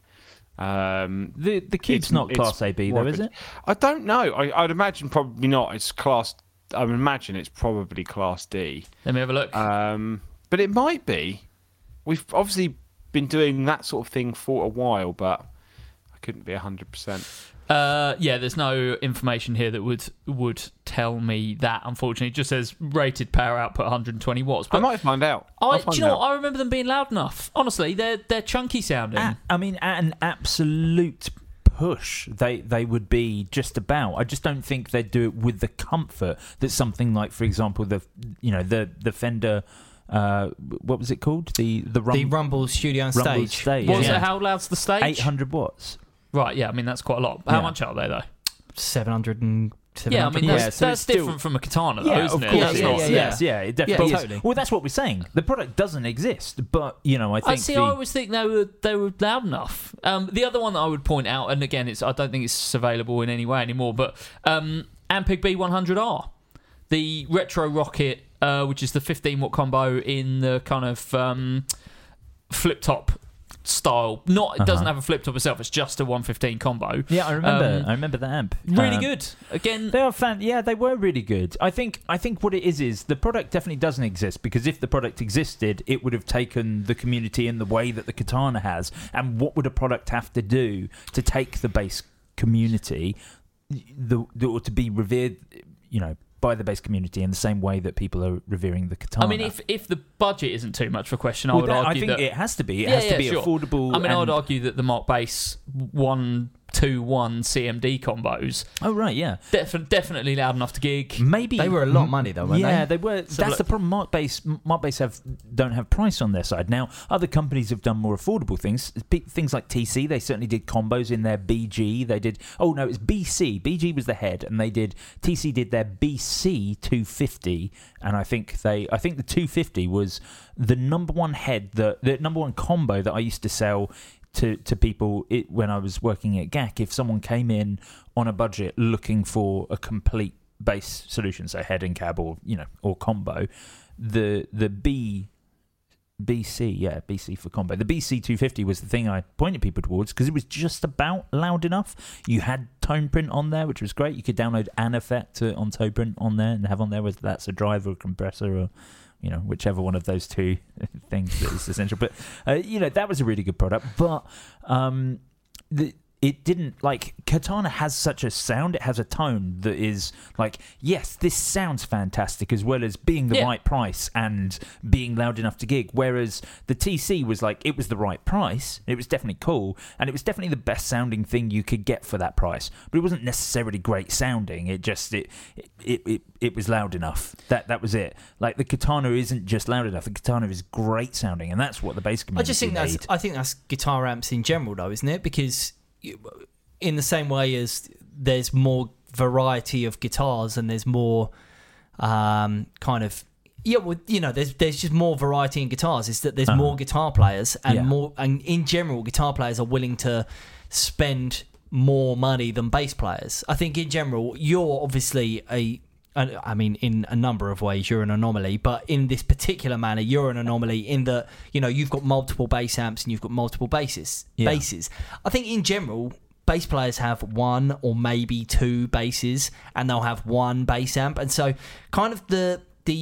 the Cube's not class AB though, is it? I don't know. I'd imagine probably not. It's class. I would imagine it's probably class D. Let me have a look. But it might be. We've obviously been doing that sort of thing for a while, but I couldn't be 100%. There's no information here that would tell me that, unfortunately. It just says rated power output 120 watts. But I might find out. Do you know what? I remember them being loud enough. Honestly, they're chunky sounding. At an absolute push, they would be just about. I just don't think they'd do it with the comfort that something like, for example, the Fender. What was it called? The Rumble Studio and Rumble Stage. What was it? How loud's the stage? 800 watts. Right. Yeah. I mean, that's quite a lot. How much are they though? 700 and. Yeah, I mean, that's still different from a Katana, though, isn't of it? course. Yeah, it definitely is. totally. Well, that's what we're saying. The product doesn't exist, but I think. I always think they were loud enough. The other one that I would point out, and again, I don't think it's available in any way anymore, but Ampeg B100R, the Retro Rocket, which is the 15-watt combo in the kind of flip top style. It doesn't have a flip top itself. It's just a 115 combo. Yeah, I remember that amp. Really good. Again, they are they were really good. I think what it is the product definitely doesn't exist, because if the product existed, it would have taken the community in the way that the Katana has. And what would a product have to do to take the bass community, or to be revered, by the bass community in the same way that people are revering the Katana? I mean, if the budget isn't too much for a question, I would argue I think it has to be. It has to be affordable. I mean, I would argue that the Mark Bass 1-2-1 CMD combos. Oh right, yeah, definitely loud enough to gig. Maybe they were a lot of money though, weren't they? Yeah, they were. That's the problem. Mark Bass don't have price on their side. Now, other companies have done more affordable things. Things like TC, they certainly did combos in their BG. They did. Oh no, it's BC. BG was the head, and TC did their BC 250, and I think the 250 was the number one head, the number one combo that I used to sell to people when I was working at GAC. If someone came in on a budget looking for a complete bass solution, so head and cab or combo, the BC for combo. The BC 250 was the thing I pointed people towards because it was just about loud enough. You had tone print on there, which was great. You could download an effect on tone print on there and have on there whether that's a driver or compressor or whichever one of those two things that is essential. But that was a really good product. But it didn't, Katana has such a sound, it has a tone that is yes, this sounds fantastic, as well as being the right price and being loud enough to gig. Whereas the TC was it was the right price, it was definitely cool, and it was definitely the best sounding thing you could get for that price. But it wasn't necessarily great sounding. It just it was loud enough. That was it. The Katana isn't just loud enough. The Katana is great sounding, and that's what the bass community I think that's guitar amps in general, though, isn't it? Because in the same way as there's more variety of guitars and there's more there's just more variety in guitars, is that there's more guitar players and in general guitar players are willing to spend more money than bass players. I think in general you're obviously in a number of ways you're an anomaly, but in this particular manner you're an anomaly in that you've got multiple bass amps and you've got multiple basses. I think in general bass players have one or maybe two basses and they'll have one bass amp, and so kind of the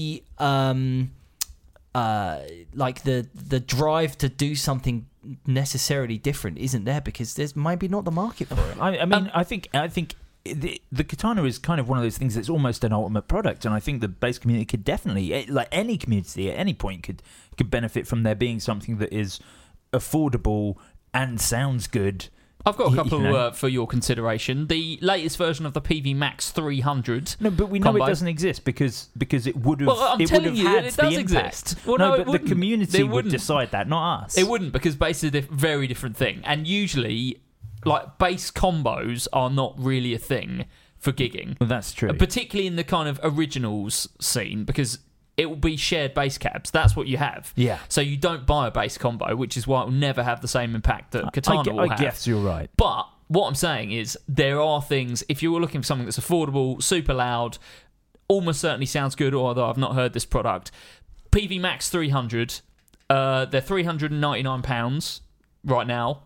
drive to do something necessarily different isn't there because there's maybe not the market for it. I think the Katana is kind of one of those things that's almost an ultimate product, and I think the bass community could definitely, any community at any point, could benefit from there being something that is affordable and sounds good. I've got a couple for your consideration. The latest version of the PV Max 300. No, but we know it doesn't exist because it would have. Well, I'm telling you, had it the does impact. exist. Well, no, but the community would decide that, not us. It wouldn't, because bass is a very different thing, and usually, bass combos are not really a thing for gigging. Well, that's true. Particularly in the kind of originals scene, because it will be shared bass cabs. That's what you have. Yeah. So you don't buy a bass combo, which is why it will never have the same impact that Katana will have. I guess you're right. But what I'm saying is there are things, if you were looking for something that's affordable, super loud, almost certainly sounds good, although I've not heard this product, PV Max 300, they're £399 right now.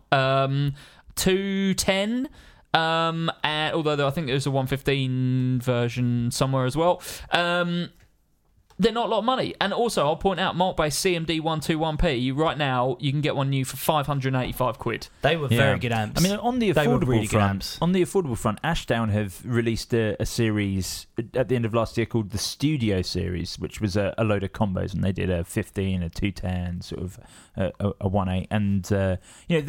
210, although I think there's a 115 version somewhere as well. They're not a lot of money. And also, I'll point out, Mark Bass CMD 121p, right now, you can get one new for £585. They were very good amps. I mean, on the affordable front, Ashdown have released a series at the end of last year called the Studio Series, which was a load of combos, and they did a 15, a 210, sort of a 1.8, and they're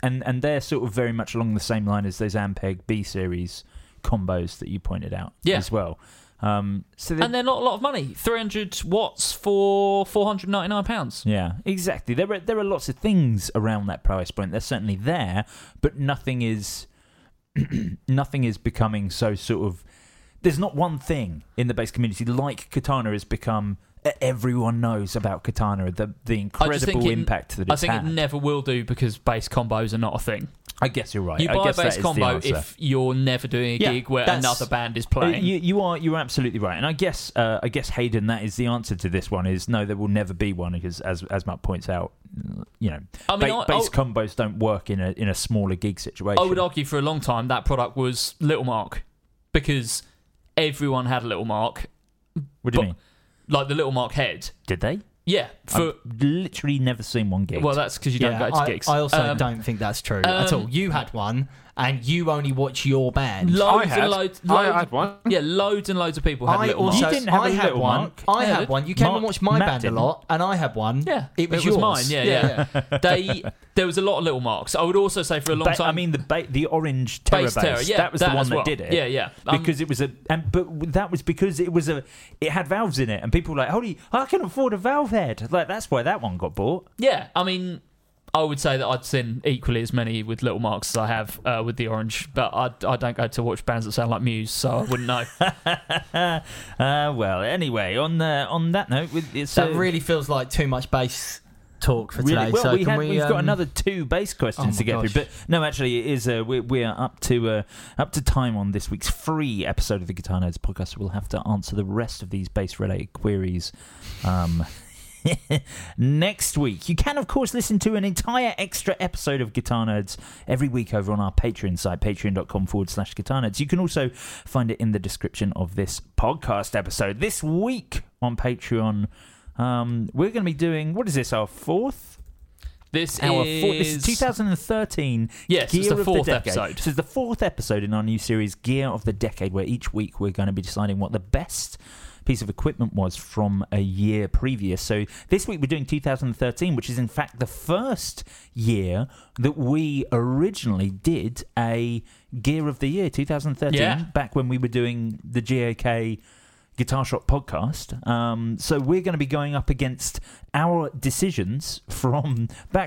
and they're sort of very much along the same line as those Ampeg B series combos that you pointed out as well. And they're not a lot of money. 300 watts for £499. Yeah, exactly. There are lots of things around that price point. They're certainly there, but nothing is becoming so sort of. There's not one thing in the bass community like Katana has become. Everyone knows about Katana, the incredible impact that it's had. I think it never will do because bass combos are not a thing. I guess you're right. You buy a bass combo if you're never doing a gig where another band is playing. You're absolutely right, and I guess Hayden, that is the answer to this one. Is no, there will never be one because as Matt points out, bass combos don't work in a smaller gig situation. I would argue for a long time that product was Little Mark because everyone had a Little Mark. What do you mean? Like the Little Mark head. Did they? Yeah. I've literally never seen one gig. Well, that's because you don't go to gigs. I also don't think that's true at all. You had one, and you only watch your band. I had one. Yeah, loads and loads of people had Little Mark. You didn't have a Little Mark. I had one. You came and watched my band a lot, and I had one. Yeah. It was mine. Yeah. There was a lot of Little Marks. I would also say for a long time. I mean, the orange Terror bass. That was the one that did it. Yeah. Because it was but that was because it had valves in it, and people were like, "Holy, I can afford a valve head." Like that's why that one got bought. Yeah, I mean, I would say that I'd seen equally as many with Little Marks as I have with the orange, but I don't go to watch bands that sound like Muse, so I wouldn't know. Well, anyway, on that note, that really feels like too much bass talk for today. Really? Well, so we've got another 2 bass questions to get through, but no, actually, it is. We are up to time on this week's free episode of the Guitar Nerds podcast. So we'll have to answer the rest of these bass-related queries. Next week. You can, of course, listen to an entire extra episode of Guitar Nerds every week over on our Patreon site, patreon.com/Guitar Nerds. You can also find it in the description of this podcast episode. This week on Patreon, we're going to be doing, what is this, our fourth? This is 2013 Yes, Gear it's the of fourth the Decade. episode. This is the 4th episode in our new series, Gear of the Decade, where each week we're going to be deciding what the best piece of equipment was from a year previous. So this week we're doing 2013, which is in fact the first year that we originally did a Gear of the Year, 2013, back when we were doing the GAK Guitar Shop podcast. So we're going to be going up against our decisions from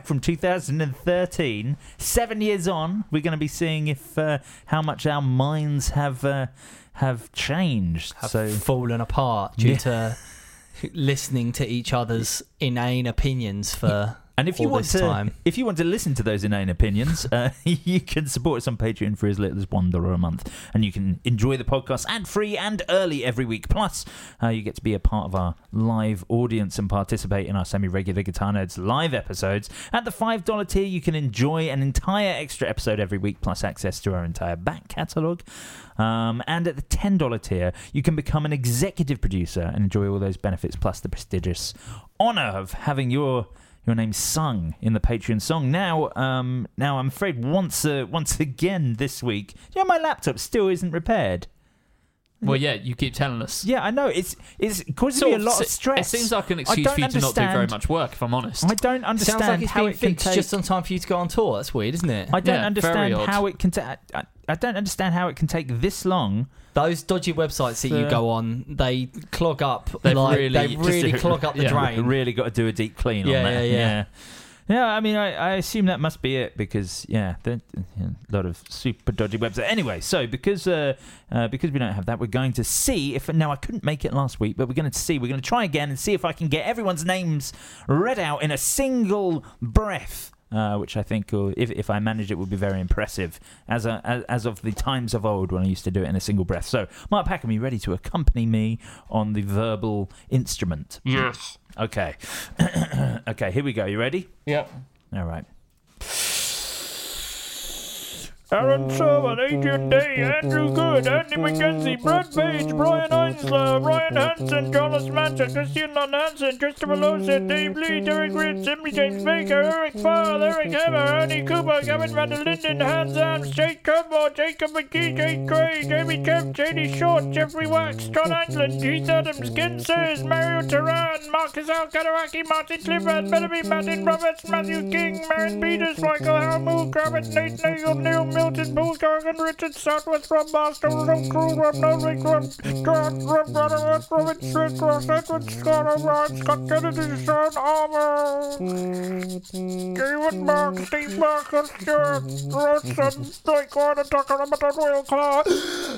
2013. 7 years on, we're going to be seeing if how much our minds have changed, fallen apart due to listening to each other's inane opinions for. And if you want to listen to those inane opinions, you can support us on Patreon for as little as $1 a month, and you can enjoy the podcast ad-free and early every week. Plus, you get to be a part of our live audience and participate in our semi-regular Guitar Nerds live episodes. At the $5 tier, you can enjoy an entire extra episode every week, plus access to our entire back catalogue. And at the $10 tier, you can become an executive producer and enjoy all those benefits, plus the prestigious honour of having your name sung in the Patreon song. Now I'm afraid once again this week, my laptop still isn't repaired. Well, yeah, you keep telling us. Yeah, I know. It's causing me a lot of stress. It seems like an excuse for you to not do very much work, if I'm honest. I don't understand Sounds like it's how it can take just on time for you to go on tour. That's weird, isn't it? I don't understand how it can I don't understand how it can take this long. Those dodgy websites that you go on, they clog up. They really clog up the drain. You've really got to do a deep clean on that. Yeah, I mean, I assume that must be it because, a lot of super dodgy websites. Anyway, so because we don't have that, we're going to see if... Now, I couldn't make it last week, but we're going to try again and see if I can get everyone's names read out in a single breath. Which I think, if I manage it, would be very impressive, as of the times of old when I used to do it in a single breath. So, Mark Packham, are you ready to accompany me on the verbal instrument? Yes. Okay. Okay, here we go. You ready? Yep. All right. Aaron Sermon, Adrian Day, Andrew Good, Andy McKenzie, Brad Page, Brian Einsler, Ryan Hansen, Jonas Mancher, Christian Nunn Hansen, Christopher Lowson, Dave Lee, Derek Ritz, Emily James Baker, Eric Farr, Eric Hammer, Ernie Cooper, Gavin Van der Linden, Hans Ams, Jake Cudmore, Jacob McGee, Jake Gray, Jamie Kemp, JD Short, Jeffrey Wax, John Ackland, Keith Adams, Ken Sayers, Mario Turan, Marcus Al-Kadaraki, Martin Clifford, Bellamy, Martin Roberts, Matthew King, Marion Peters, Michael Howell, Kravitz, Nate Nagel, Neil Milton, Paul Corrigan, Richard Southwest, Rob Master, Rob Crew, Rob Novick, Rob Butterworth, Robin Smith, Ross Edwards, Scott O'Brien, Scott Kennedy, Sean Armour, David Mark, Steve Marcus, Stuart Rodson, Blake Warner, Tucker, Amateur, Will Clark.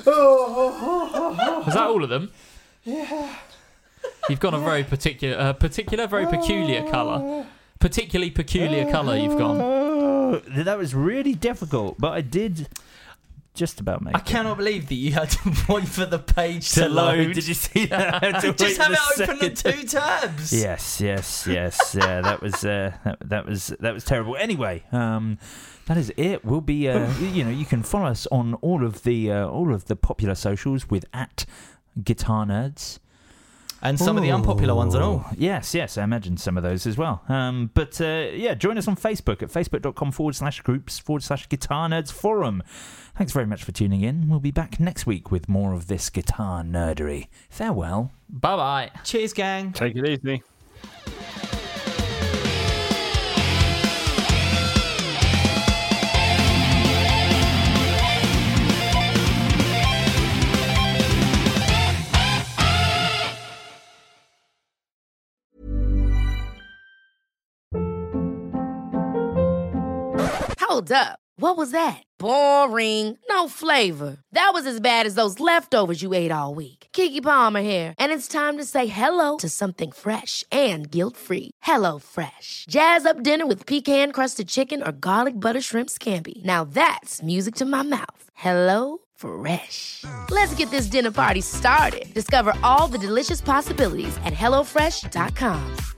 Is that all of them? Yeah. You've got a very very peculiar colour. Particularly peculiar colour you've gone. That was really difficult, but I did just about make I cannot believe that you had to wait for the page to load. Did you see that? Just have it open at 2 tabs. Yes. Yeah, that was terrible. Anyway, that is it. We'll be, you can follow us on all of the popular socials with @GuitarNerds. And some of the unpopular ones and all. Yes, I imagine some of those as well. But join us on Facebook at facebook.com/groups/Guitar Nerds Forum. Thanks very much for tuning in. We'll be back next week with more of this guitar nerdery. Farewell. Bye-bye. Cheers, gang. Take it easy. Hold up. What was that? Boring. No flavor. That was as bad as those leftovers you ate all week. Keke Palmer here, and it's time to say hello to something fresh and guilt-free. Hello Fresh. Jazz up dinner with pecan-crusted chicken or garlic butter shrimp scampi. Now that's music to my mouth. Hello Fresh. Let's get this dinner party started. Discover all the delicious possibilities at HelloFresh.com.